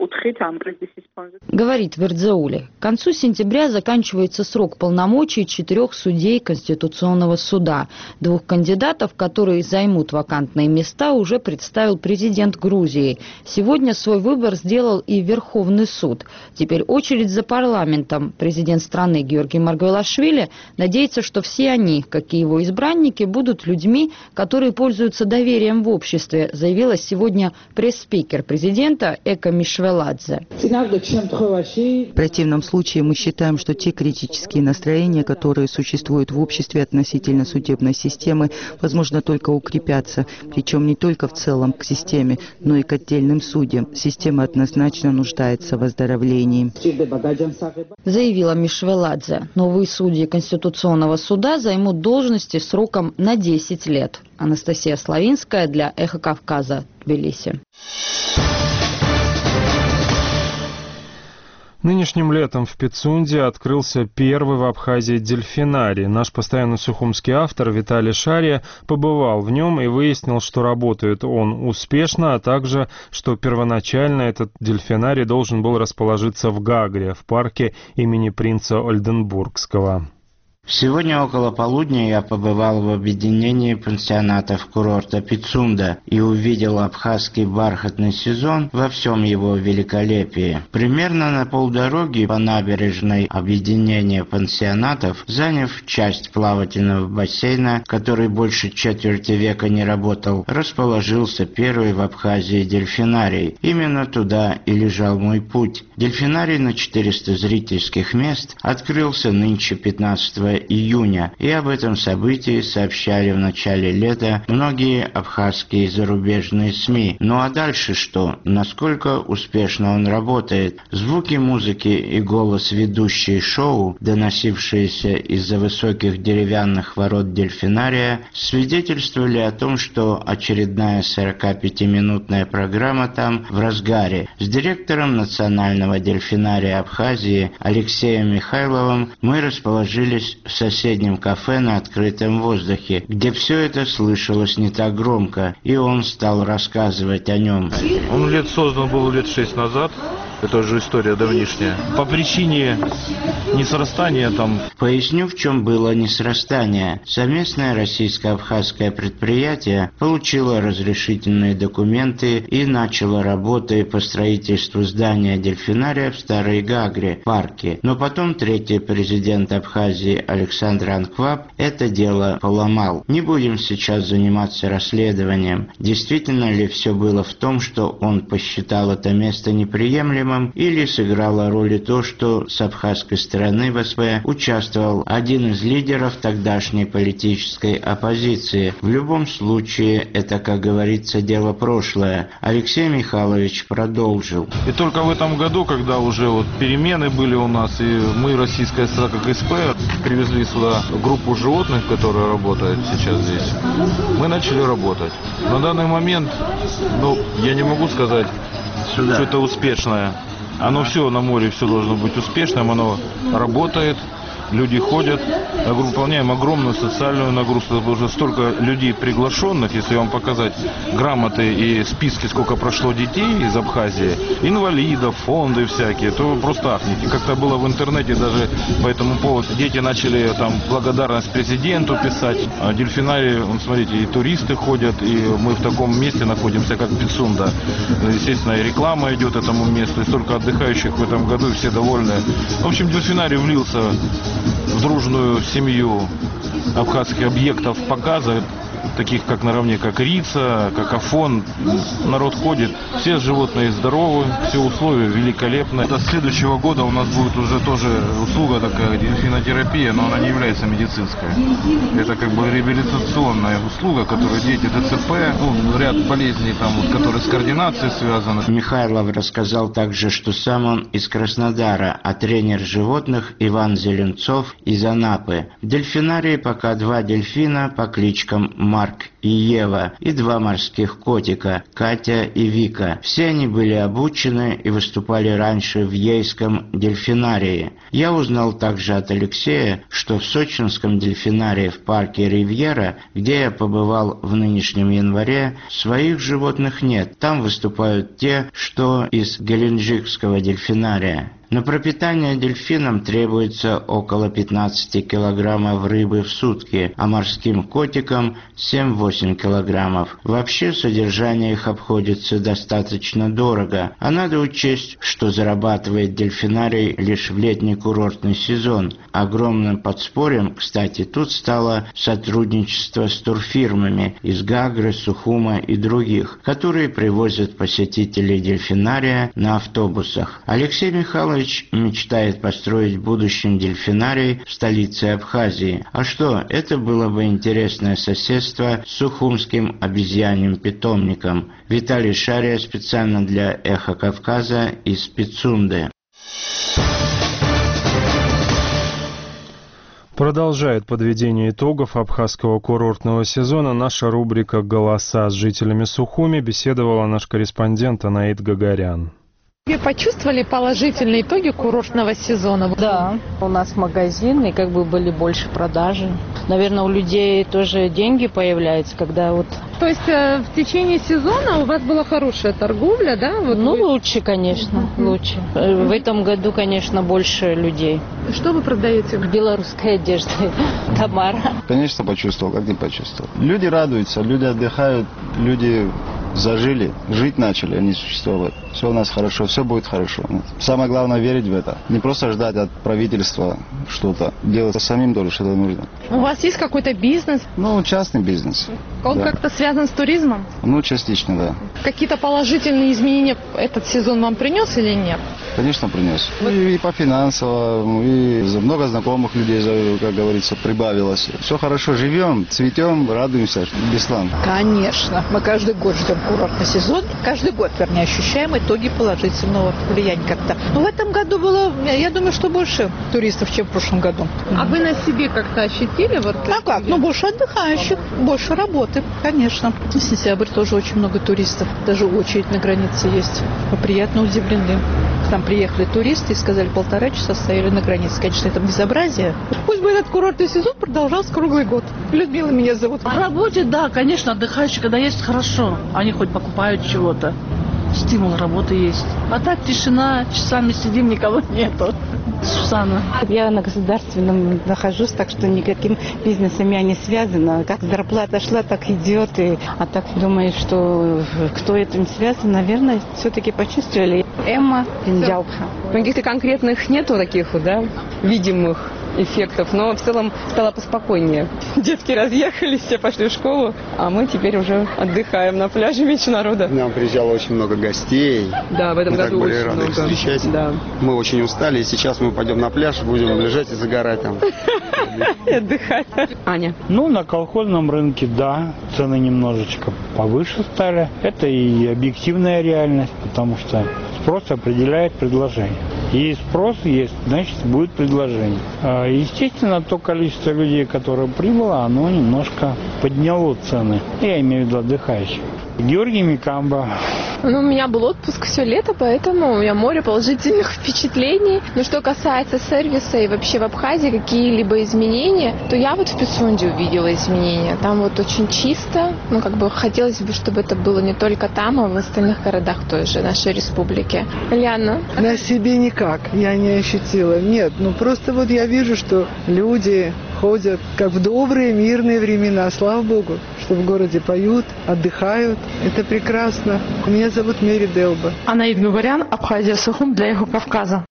Говорит Вердзеули, к концу сентября заканчивается срок полномочий 4 судей Конституционного суда. 2 кандидатов, которые займут вакантные места, уже представил президент Грузии. Сегодня свой выбор сделал и Верховный суд. Теперь очередь за парламентом. Президент страны Георгий Маргвелашвили надеется, что все они, как и его избранники, будут людьми, которые пользуются доверием в обществе, заявила сегодня пресс-спикер президента Эка Мишвеладзе. В противном случае мы считаем, что те критические настроения, которые существуют в обществе относительно судебной системы, возможно, только укрепятся, причем не только в целом к системе, но и к отдельным судьям. Система однозначно нуждается в оздоровлении. Заявила Мишвеладзе. Новые судьи Конституционного суда займут должности сроком на 10 лет. Анастасия Славинская для «Эхо Кавказа», Тбилиси. Нынешним летом в Пицунде открылся первый в Абхазии дельфинарий. Наш постоянный сухумский автор Виталий Шария побывал в нем и выяснил, что работает он успешно, а также, что первоначально этот дельфинарий должен был расположиться в Гагре, в парке имени принца Ольденбургского. Сегодня около полудня я побывал в объединении пансионатов курорта Пицунда и увидел абхазский бархатный сезон во всем его великолепии. Примерно на полдороги по набережной объединения пансионатов, заняв часть плавательного бассейна, который больше четверти века не работал, расположился первый в Абхазии дельфинарий. Именно туда и лежал мой путь. Дельфинарий на 400 зрительских мест открылся нынче 15 июня, и об этом событии сообщали в начале лета многие абхазские и зарубежные СМИ. Ну а дальше что? Насколько успешно он работает? Звуки музыки и голос ведущей шоу, доносившиеся из-за высоких деревянных ворот дельфинария, свидетельствовали о том, что очередная 45-минутная программа там в разгаре. С директором Национального дельфинария Абхазии Алексеем Михайловым мы расположились в соседнем кафе на открытом воздухе, где все это слышалось не так громко, и он стал рассказывать о нем. Он создан был лет 6 назад. Это уже история давнишняя. По причине несрастания там... Поясню, в чем было несрастание. Совместное российско-абхазское предприятие получило разрешительные документы и начало работы по строительству здания дельфинария в Старой Гагре, парке. Но потом третий президент Абхазии Александр Анкваб это дело поломал. Не будем сейчас заниматься расследованием. Действительно ли все было в том, что он посчитал это место неприемлемым, или сыграло роль и то, что с абхазской стороны в СП участвовал один из лидеров тогдашней политической оппозиции. В любом случае, это, как говорится, дело прошлое. Алексей Михайлович продолжил. И только в этом году, когда уже вот перемены были у нас, и мы, российская страна, как СП, привезли сюда группу животных, которые работают сейчас здесь, мы начали работать. На данный момент, я не могу сказать, что это успешное. Оно все на море, все должно быть успешным, оно работает. Люди ходят, выполняем огромную социальную нагрузку. Уже столько людей приглашенных, если вам показать грамоты и списки, сколько прошло детей из Абхазии, инвалидов, фонды всякие, то вы просто ахнете. Как-то было в интернете даже по этому поводу. Дети начали там благодарность президенту писать. А дельфинарий, смотрите, и туристы ходят, и мы в таком месте находимся, как Пицунда. Естественно, и реклама идет этому месту, и столько отдыхающих в этом году, и все довольны. В общем, дельфинарий влился в дружную семью абхазских объектов показа, таких как наравне, как Рица, как Афон. Народ ходит, все животные здоровы, все условия великолепны. До следующего года у нас будет уже тоже услуга такая, дельфинотерапия, но она не является медицинской. Это как бы реабилитационная услуга, которую дети ДЦП, ряд болезней, которые с координацией связаны. Михайлов рассказал также, что сам он из Краснодара, а тренер животных Иван Зеленцов из Анапы. В дельфинарии пока 2 дельфина по кличкам Марк и Ева, и 2 морских котика, Катя и Вика. Все они были обучены и выступали раньше в Ейском дельфинарии. Я узнал также от Алексея, что в сочинском дельфинарии в парке Ривьера, где я побывал в нынешнем январе, своих животных нет. Там выступают те, что из Геленджикского дельфинария. На пропитание дельфинам требуется около 15 килограммов рыбы в сутки, а морским котикам 7-8 килограммов. Вообще содержание их обходится достаточно дорого, а надо учесть, что зарабатывает дельфинарий лишь в летний курортный сезон. Огромным подспорьем, кстати, тут стало сотрудничество с турфирмами из Гагры, Сухума и других, которые привозят посетителей дельфинария на автобусах. Алексей Михайлович мечтает построить в будущем дельфинарий в столице Абхазии. А что, это было бы интересное соседство с Сухумским обезьяньим питомником. Виталий Шария специально для «Эхо Кавказа» из Пицунды. Продолжает подведение итогов абхазского курортного сезона наша рубрика «Голоса». С жителями Сухуми беседовала наш корреспондент Анаид Гагарян. Вы почувствовали положительные итоги курортного сезона? Да, у нас магазин, и были больше продажи. Наверное, у людей тоже деньги появляются, когда То есть в течение сезона у вас была хорошая торговля, да? Лучше, конечно, лучше. В этом году, конечно, больше людей. Что вы продаете? Белорусской одежды, Тамара. Конечно, почувствовал, как не почувствовал. Люди радуются, люди отдыхают, люди зажили, жить начали, они существовать. Все у нас хорошо, все будет хорошо. Самое главное верить в это. Не просто ждать от правительства что-то. Делать самим тоже что-то нужно. У вас есть какой-то бизнес? Частный бизнес. Он как-то связан с туризмом? Частично, да. Какие-то положительные изменения этот сезон вам принес или нет? Конечно, принес. И по финансовому, и много знакомых людей, как говорится, прибавилось. Все хорошо, живем, цветем, радуемся. Беслан. Конечно. Мы каждый год ждем курортный сезон. Каждый год, ощущаем итоги положительного влияния как-то. Но в этом году было, я думаю, что больше туристов, чем в прошлом году. А вы на себе как-то ощутили? Больше отдыхающих, больше работы, конечно. В сентябре тоже очень много туристов. Даже очередь на границе есть. Мы приятно удивлены. К нам приехали туристы и сказали, 1,5 часа стояли на границе. Конечно, это безобразие. Пусть бы этот курортный сезон продолжался круглый год. Людмила меня зовут. В работе, да, конечно, отдыхающие, когда есть, хорошо. Они хоть покупают чего-то. стимул работы есть. А так тишина, часами сидим, никого нету. Сусана. Я на государственном нахожусь, так что никаким бизнесом я не связана. Как зарплата шла, так идет. А так думаю, что кто этим связан, наверное, все-таки почувствовали. Эмма Пинджалбха. Каких-то конкретных нету таких, да, видимых эффектов, но в целом стало поспокойнее. Детки разъехались, все пошли в школу, а мы теперь уже отдыхаем на пляже, меньше народа. К нам приезжало очень много гостей. Да, в этом году были очень рады много. Их встречать. Да. Мы очень устали, и сейчас мы пойдем на пляж, будем лежать и загорать там. И отдыхать. Аня. Ну, на колхозном рынке, да, цены немножечко повыше стали. Это и объективная реальность, потому что спрос определяет предложение. Есть спрос, есть, значит, будет предложение. Естественно, то количество людей, которое прибыло, оно немножко подняло цены. Я имею в виду отдыхающих. Георгий Микамба. Ну, у меня был отпуск все лето, поэтому у меня море положительных впечатлений. Но что касается сервиса и вообще в Абхазии какие-либо изменения, то я вот в Пицунде увидела изменения. Там вот очень чисто. Ну, как бы хотелось бы, чтобы это было не только там, а в остальных городах тоже нашей республики. Ляна? На себе никак я не ощутила. Нет, ну просто вот я вижу, что люди ходят как в добрые мирные времена, слава богу, что в городе поют, отдыхают. Это прекрасно. Меня зовут Мери Делба. Анаид Гугарян, Абхазия, Сухум для Юго-Кавказа.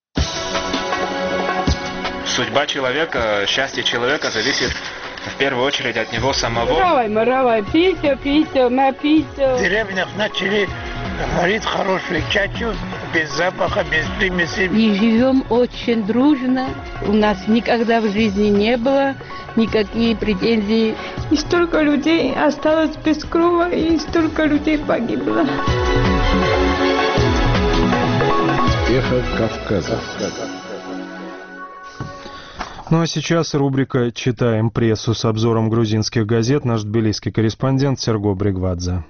Судьба человека, счастье человека зависит в первую очередь от него самого. Маравай, пить, напить. В деревнях начали варить хороший чачу, без запаха, без примесей. И живем очень дружно. У нас никогда в жизни не было никакие претензий. И столько людей осталось без крова, и столько людей погибло. Эхо Кавказа. Ну а сейчас рубрика «Читаем прессу» с обзором грузинских газет. Наш тбилисский корреспондент Серго Бригвадзе.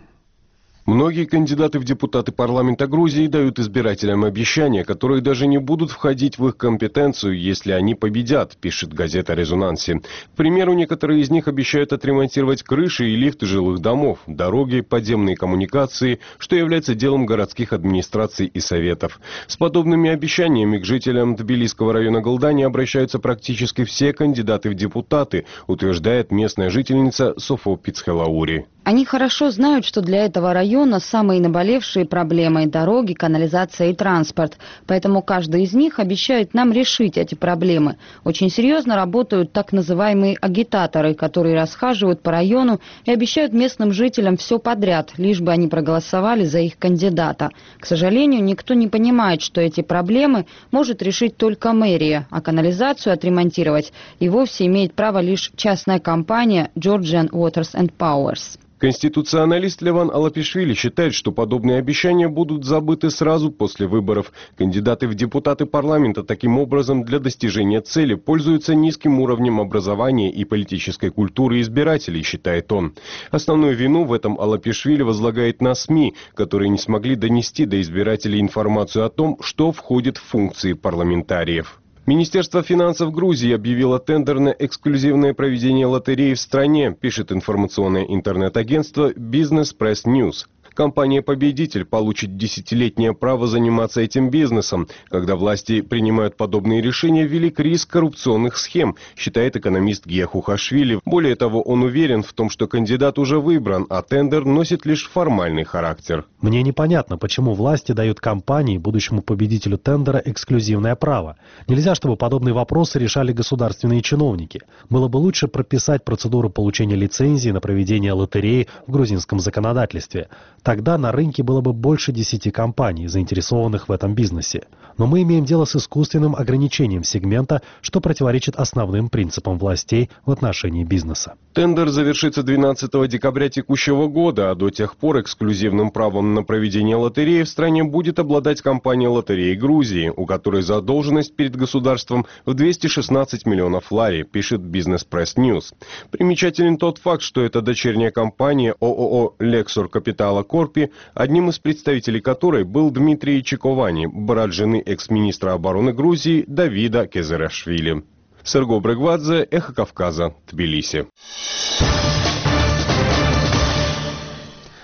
Многие кандидаты в депутаты парламента Грузии дают избирателям обещания, которые даже не будут входить в их компетенцию, если они победят, пишет газета «Резонанси». К примеру, некоторые из них обещают отремонтировать крыши и лифты жилых домов, дороги, подземные коммуникации, что является делом городских администраций и советов. С подобными обещаниями к жителям Тбилисского района Галдани обращаются практически все кандидаты в депутаты, утверждает местная жительница Софо Пицхелаури. Они хорошо знают, что для этого района самые наболевшие проблемы – дороги, канализация и транспорт. Поэтому каждый из них обещает нам решить эти проблемы. Очень серьезно работают так называемые агитаторы, которые расхаживают по району и обещают местным жителям все подряд, лишь бы они проголосовали за их кандидата. К сожалению, никто не понимает, что эти проблемы может решить только мэрия, а канализацию отремонтировать и вовсе имеет право лишь частная компания Georgian Waters and Powers. Конституционалист Леван Алапишвили считает, что подобные обещания будут забыты сразу после выборов. Кандидаты в депутаты парламента таким образом для достижения цели пользуются низким уровнем образования и политической культуры избирателей, считает он. Основную вину в этом Алапишвили возлагает на СМИ, которые не смогли донести до избирателей информацию о том, что входит в функции парламентариев. Министерство финансов Грузии объявило тендер на эксклюзивное проведение лотереи в стране, пишет информационное интернет-агентство Business Press News. Компания-победитель получит десятилетнее право заниматься этим бизнесом. Когда власти принимают подобные решения, велик риск коррупционных схем, считает экономист Гия Хухашвили. Более того, он уверен в том, что кандидат уже выбран, а тендер носит лишь формальный характер. Мне непонятно, почему власти дают компании, будущему победителю тендера, эксклюзивное право. Нельзя, чтобы подобные вопросы решали государственные чиновники. Было бы лучше прописать процедуру получения лицензии на проведение лотереи в грузинском законодательстве. Тогда на рынке было бы больше 10 компаний, заинтересованных в этом бизнесе. Но мы имеем дело с искусственным ограничением сегмента, что противоречит основным принципам властей в отношении бизнеса. Тендер завершится 12 декабря текущего года, а до тех пор эксклюзивным правом на проведение лотереи в стране будет обладать компания «Лотереи Грузии», у которой задолженность перед государством в 216 миллионов лари, пишет Business Press News. Примечателен тот факт, что это дочерняя компания ООО «Лексор Капитала Корпи», одним из представителей которой был Дмитрий Чиковани, брат жены экс-министра обороны Грузии Давида Кезерашвили. Серго Бригвадзе, Эхо Кавказа, Тбилиси.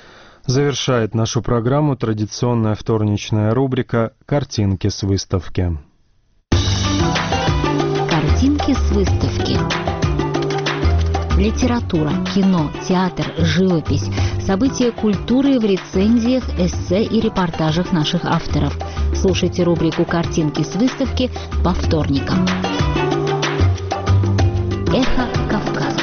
Завершает нашу программу традиционная вторничная рубрика «Картинки с выставки». Картинки с выставки. Литература, кино, театр, живопись, события культуры в рецензиях, эссе и репортажах наших авторов. Слушайте рубрику «Картинки с выставки» по вторникам. Эхо Кавказа.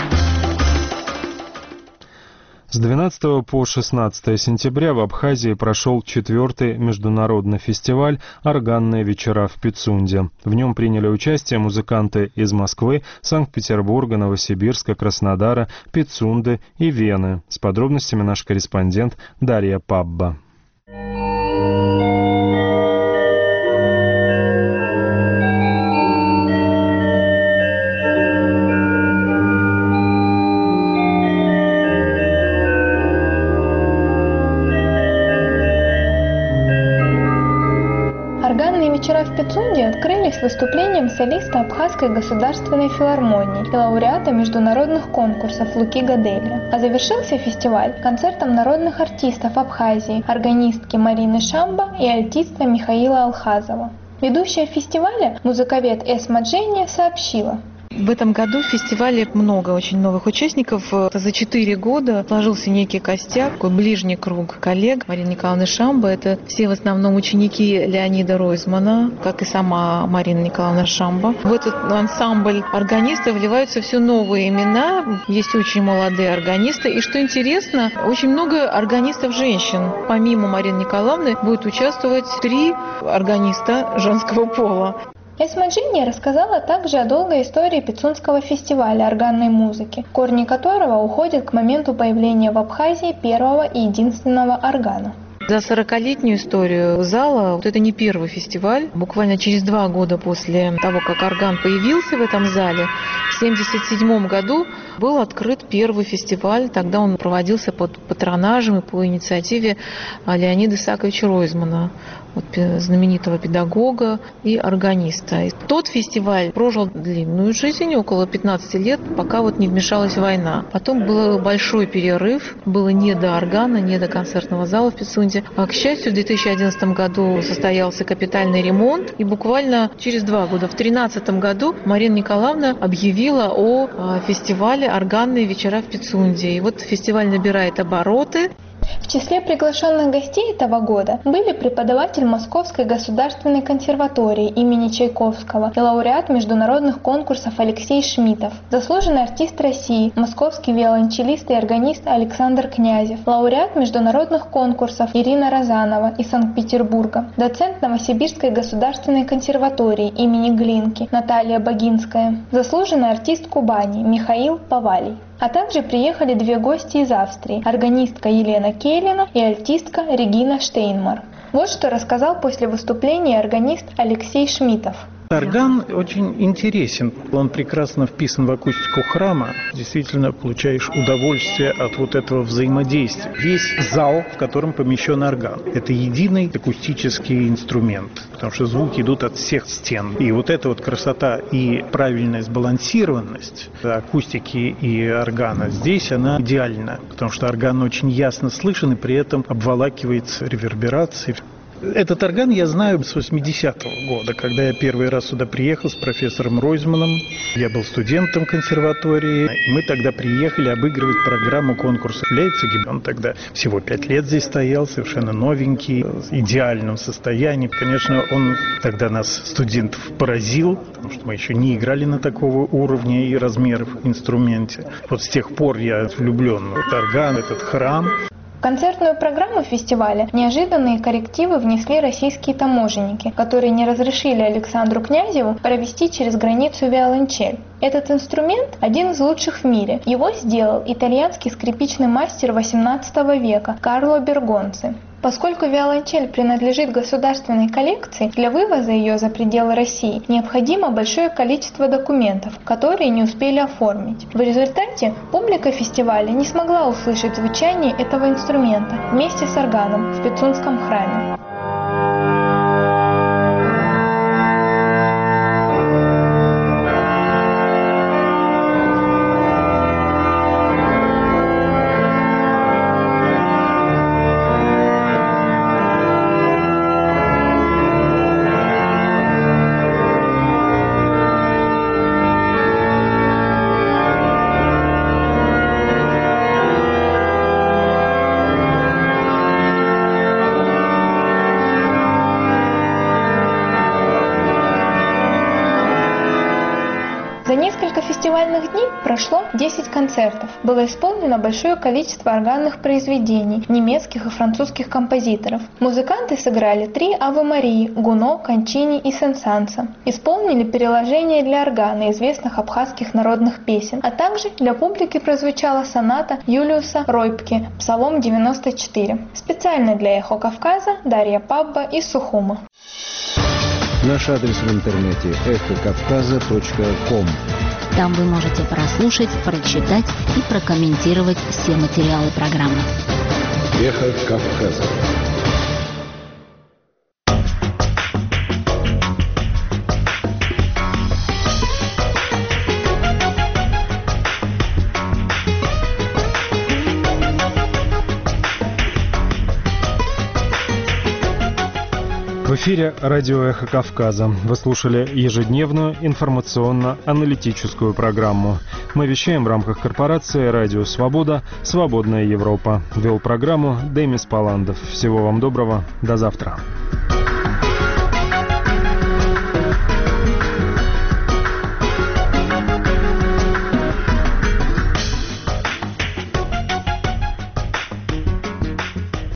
С 12 по 16 сентября в Абхазии прошел 4-й международный фестиваль «Органные вечера в Пицунде». В нем приняли участие музыканты из Москвы, Санкт-Петербурга, Новосибирска, Краснодара, Пицунды и Вены. С подробностями наш корреспондент Дарья Пабба. Вечера в Пицунде открылись выступлением солиста Абхазской государственной филармонии и лауреата международных конкурсов Луки Гаделя. А завершился фестиваль концертом народных артистов Абхазии, органистки Марины Шамба и альтиста Михаила Алхазова. Ведущая фестиваля, музыковед Эсма Дженни, сообщила: в этом году в фестивале много очень новых участников. За 4 года сложился некий костяк, такой ближний круг коллег. Марина Николаевна Шамба — это все в основном ученики Леонида Ройзмана, как и сама Марина Николаевна Шамба. В этот ансамбль органистов вливаются все новые имена. Есть очень молодые органисты. И что интересно, очень много органистов-женщин. Помимо Марины Николаевны будет участвовать 3 органиста женского пола. Эсма Джинни рассказала также о долгой истории Пицунского фестиваля органной музыки, корни которого уходят к моменту появления в Абхазии первого и единственного органа. За 40-летнюю историю зала это не первый фестиваль. Буквально через 2 года после того, как орган появился в этом зале, в 1977 году был открыт первый фестиваль. Тогда он проводился под патронажем и по инициативе Леонида Исааковича Ройзмана, знаменитого педагога и органиста. И тот фестиваль прожил длинную жизнь, около 15 лет, пока не вмешалась война. Потом был большой перерыв, было не до органа, не до концертного зала в Пицунде. А, к счастью, в 2011 году состоялся капитальный ремонт, и буквально через 2 года, в 2013 году, Марина Николаевна объявила о фестивале «Органные вечера в Пицунде». И фестиваль набирает обороты. В числе приглашенных гостей этого года были преподаватель Московской государственной консерватории имени Чайковского и лауреат международных конкурсов Алексей Шмитов, заслуженный артист России, московский виолончелист и органист Александр Князев, лауреат международных конкурсов Ирина Розанова из Санкт-Петербурга, доцент Новосибирской государственной консерватории имени Глинки Наталья Богинская, заслуженный артист Кубани Михаил Павалий. А также приехали 2 гости из Австрии – органистка Елена Кейлина и альтистка Регина Штейнмар. Вот что рассказал после выступления органист Алексей Шмитов. Орган очень интересен. Он прекрасно вписан в акустику храма. Действительно получаешь удовольствие от этого взаимодействия. Весь зал, в котором помещен орган, это единый акустический инструмент, потому что звуки идут от всех стен. И эта красота и правильная сбалансированность акустики и органа здесь, она идеальна, потому что орган очень ясно слышен и при этом обволакивается реверберацией. Этот орган я знаю с 80-го года, когда я первый раз сюда приехал с профессором Ройзманом. Я был студентом консерватории. Мы тогда приехали обыгрывать программу конкурса в Лейпциге. Он тогда всего 5 лет здесь стоял, совершенно новенький, в идеальном состоянии. Конечно, он тогда нас, студентов, поразил, потому что мы еще не играли на такого уровня и размеров в инструменте. С тех пор я влюблен в этот орган, этот храм. В концертную программу фестиваля неожиданные коррективы внесли российские таможенники, которые не разрешили Александру Князеву провести через границу виолончель. Этот инструмент – один из лучших в мире. Его сделал итальянский скрипичный мастер XVIII века Карло Бергонци. Поскольку виолончель принадлежит государственной коллекции, для вывоза ее за пределы России необходимо большое количество документов, которые не успели оформить. В результате публика фестиваля не смогла услышать звучание этого инструмента вместе с органом в Пицунском храме. фестивальных дней прошло 10 концертов. Было исполнено большое количество органных произведений немецких и французских композиторов. Музыканты сыграли 3 Аве Марии, Гуно, Кончини и Сен-Санса. Исполнили переложения для органа известных абхазских народных песен, а также для публики прозвучала соната Юлиуса Ройпке «Псалом 94». Специально для «Эхо Кавказа» Дарья Пабба из Сухума. Наш адрес в интернете эхокавказа.ком. Там вы можете прослушать, прочитать и прокомментировать все материалы программы. Эхо Кавказа. В эфире радио «Эхо Кавказа». Вы слушали ежедневную информационно-аналитическую программу. Мы вещаем в рамках корпорации «Радио Свобода. Свободная Европа». Вел программу Демис Паландов. Всего вам доброго. До завтра.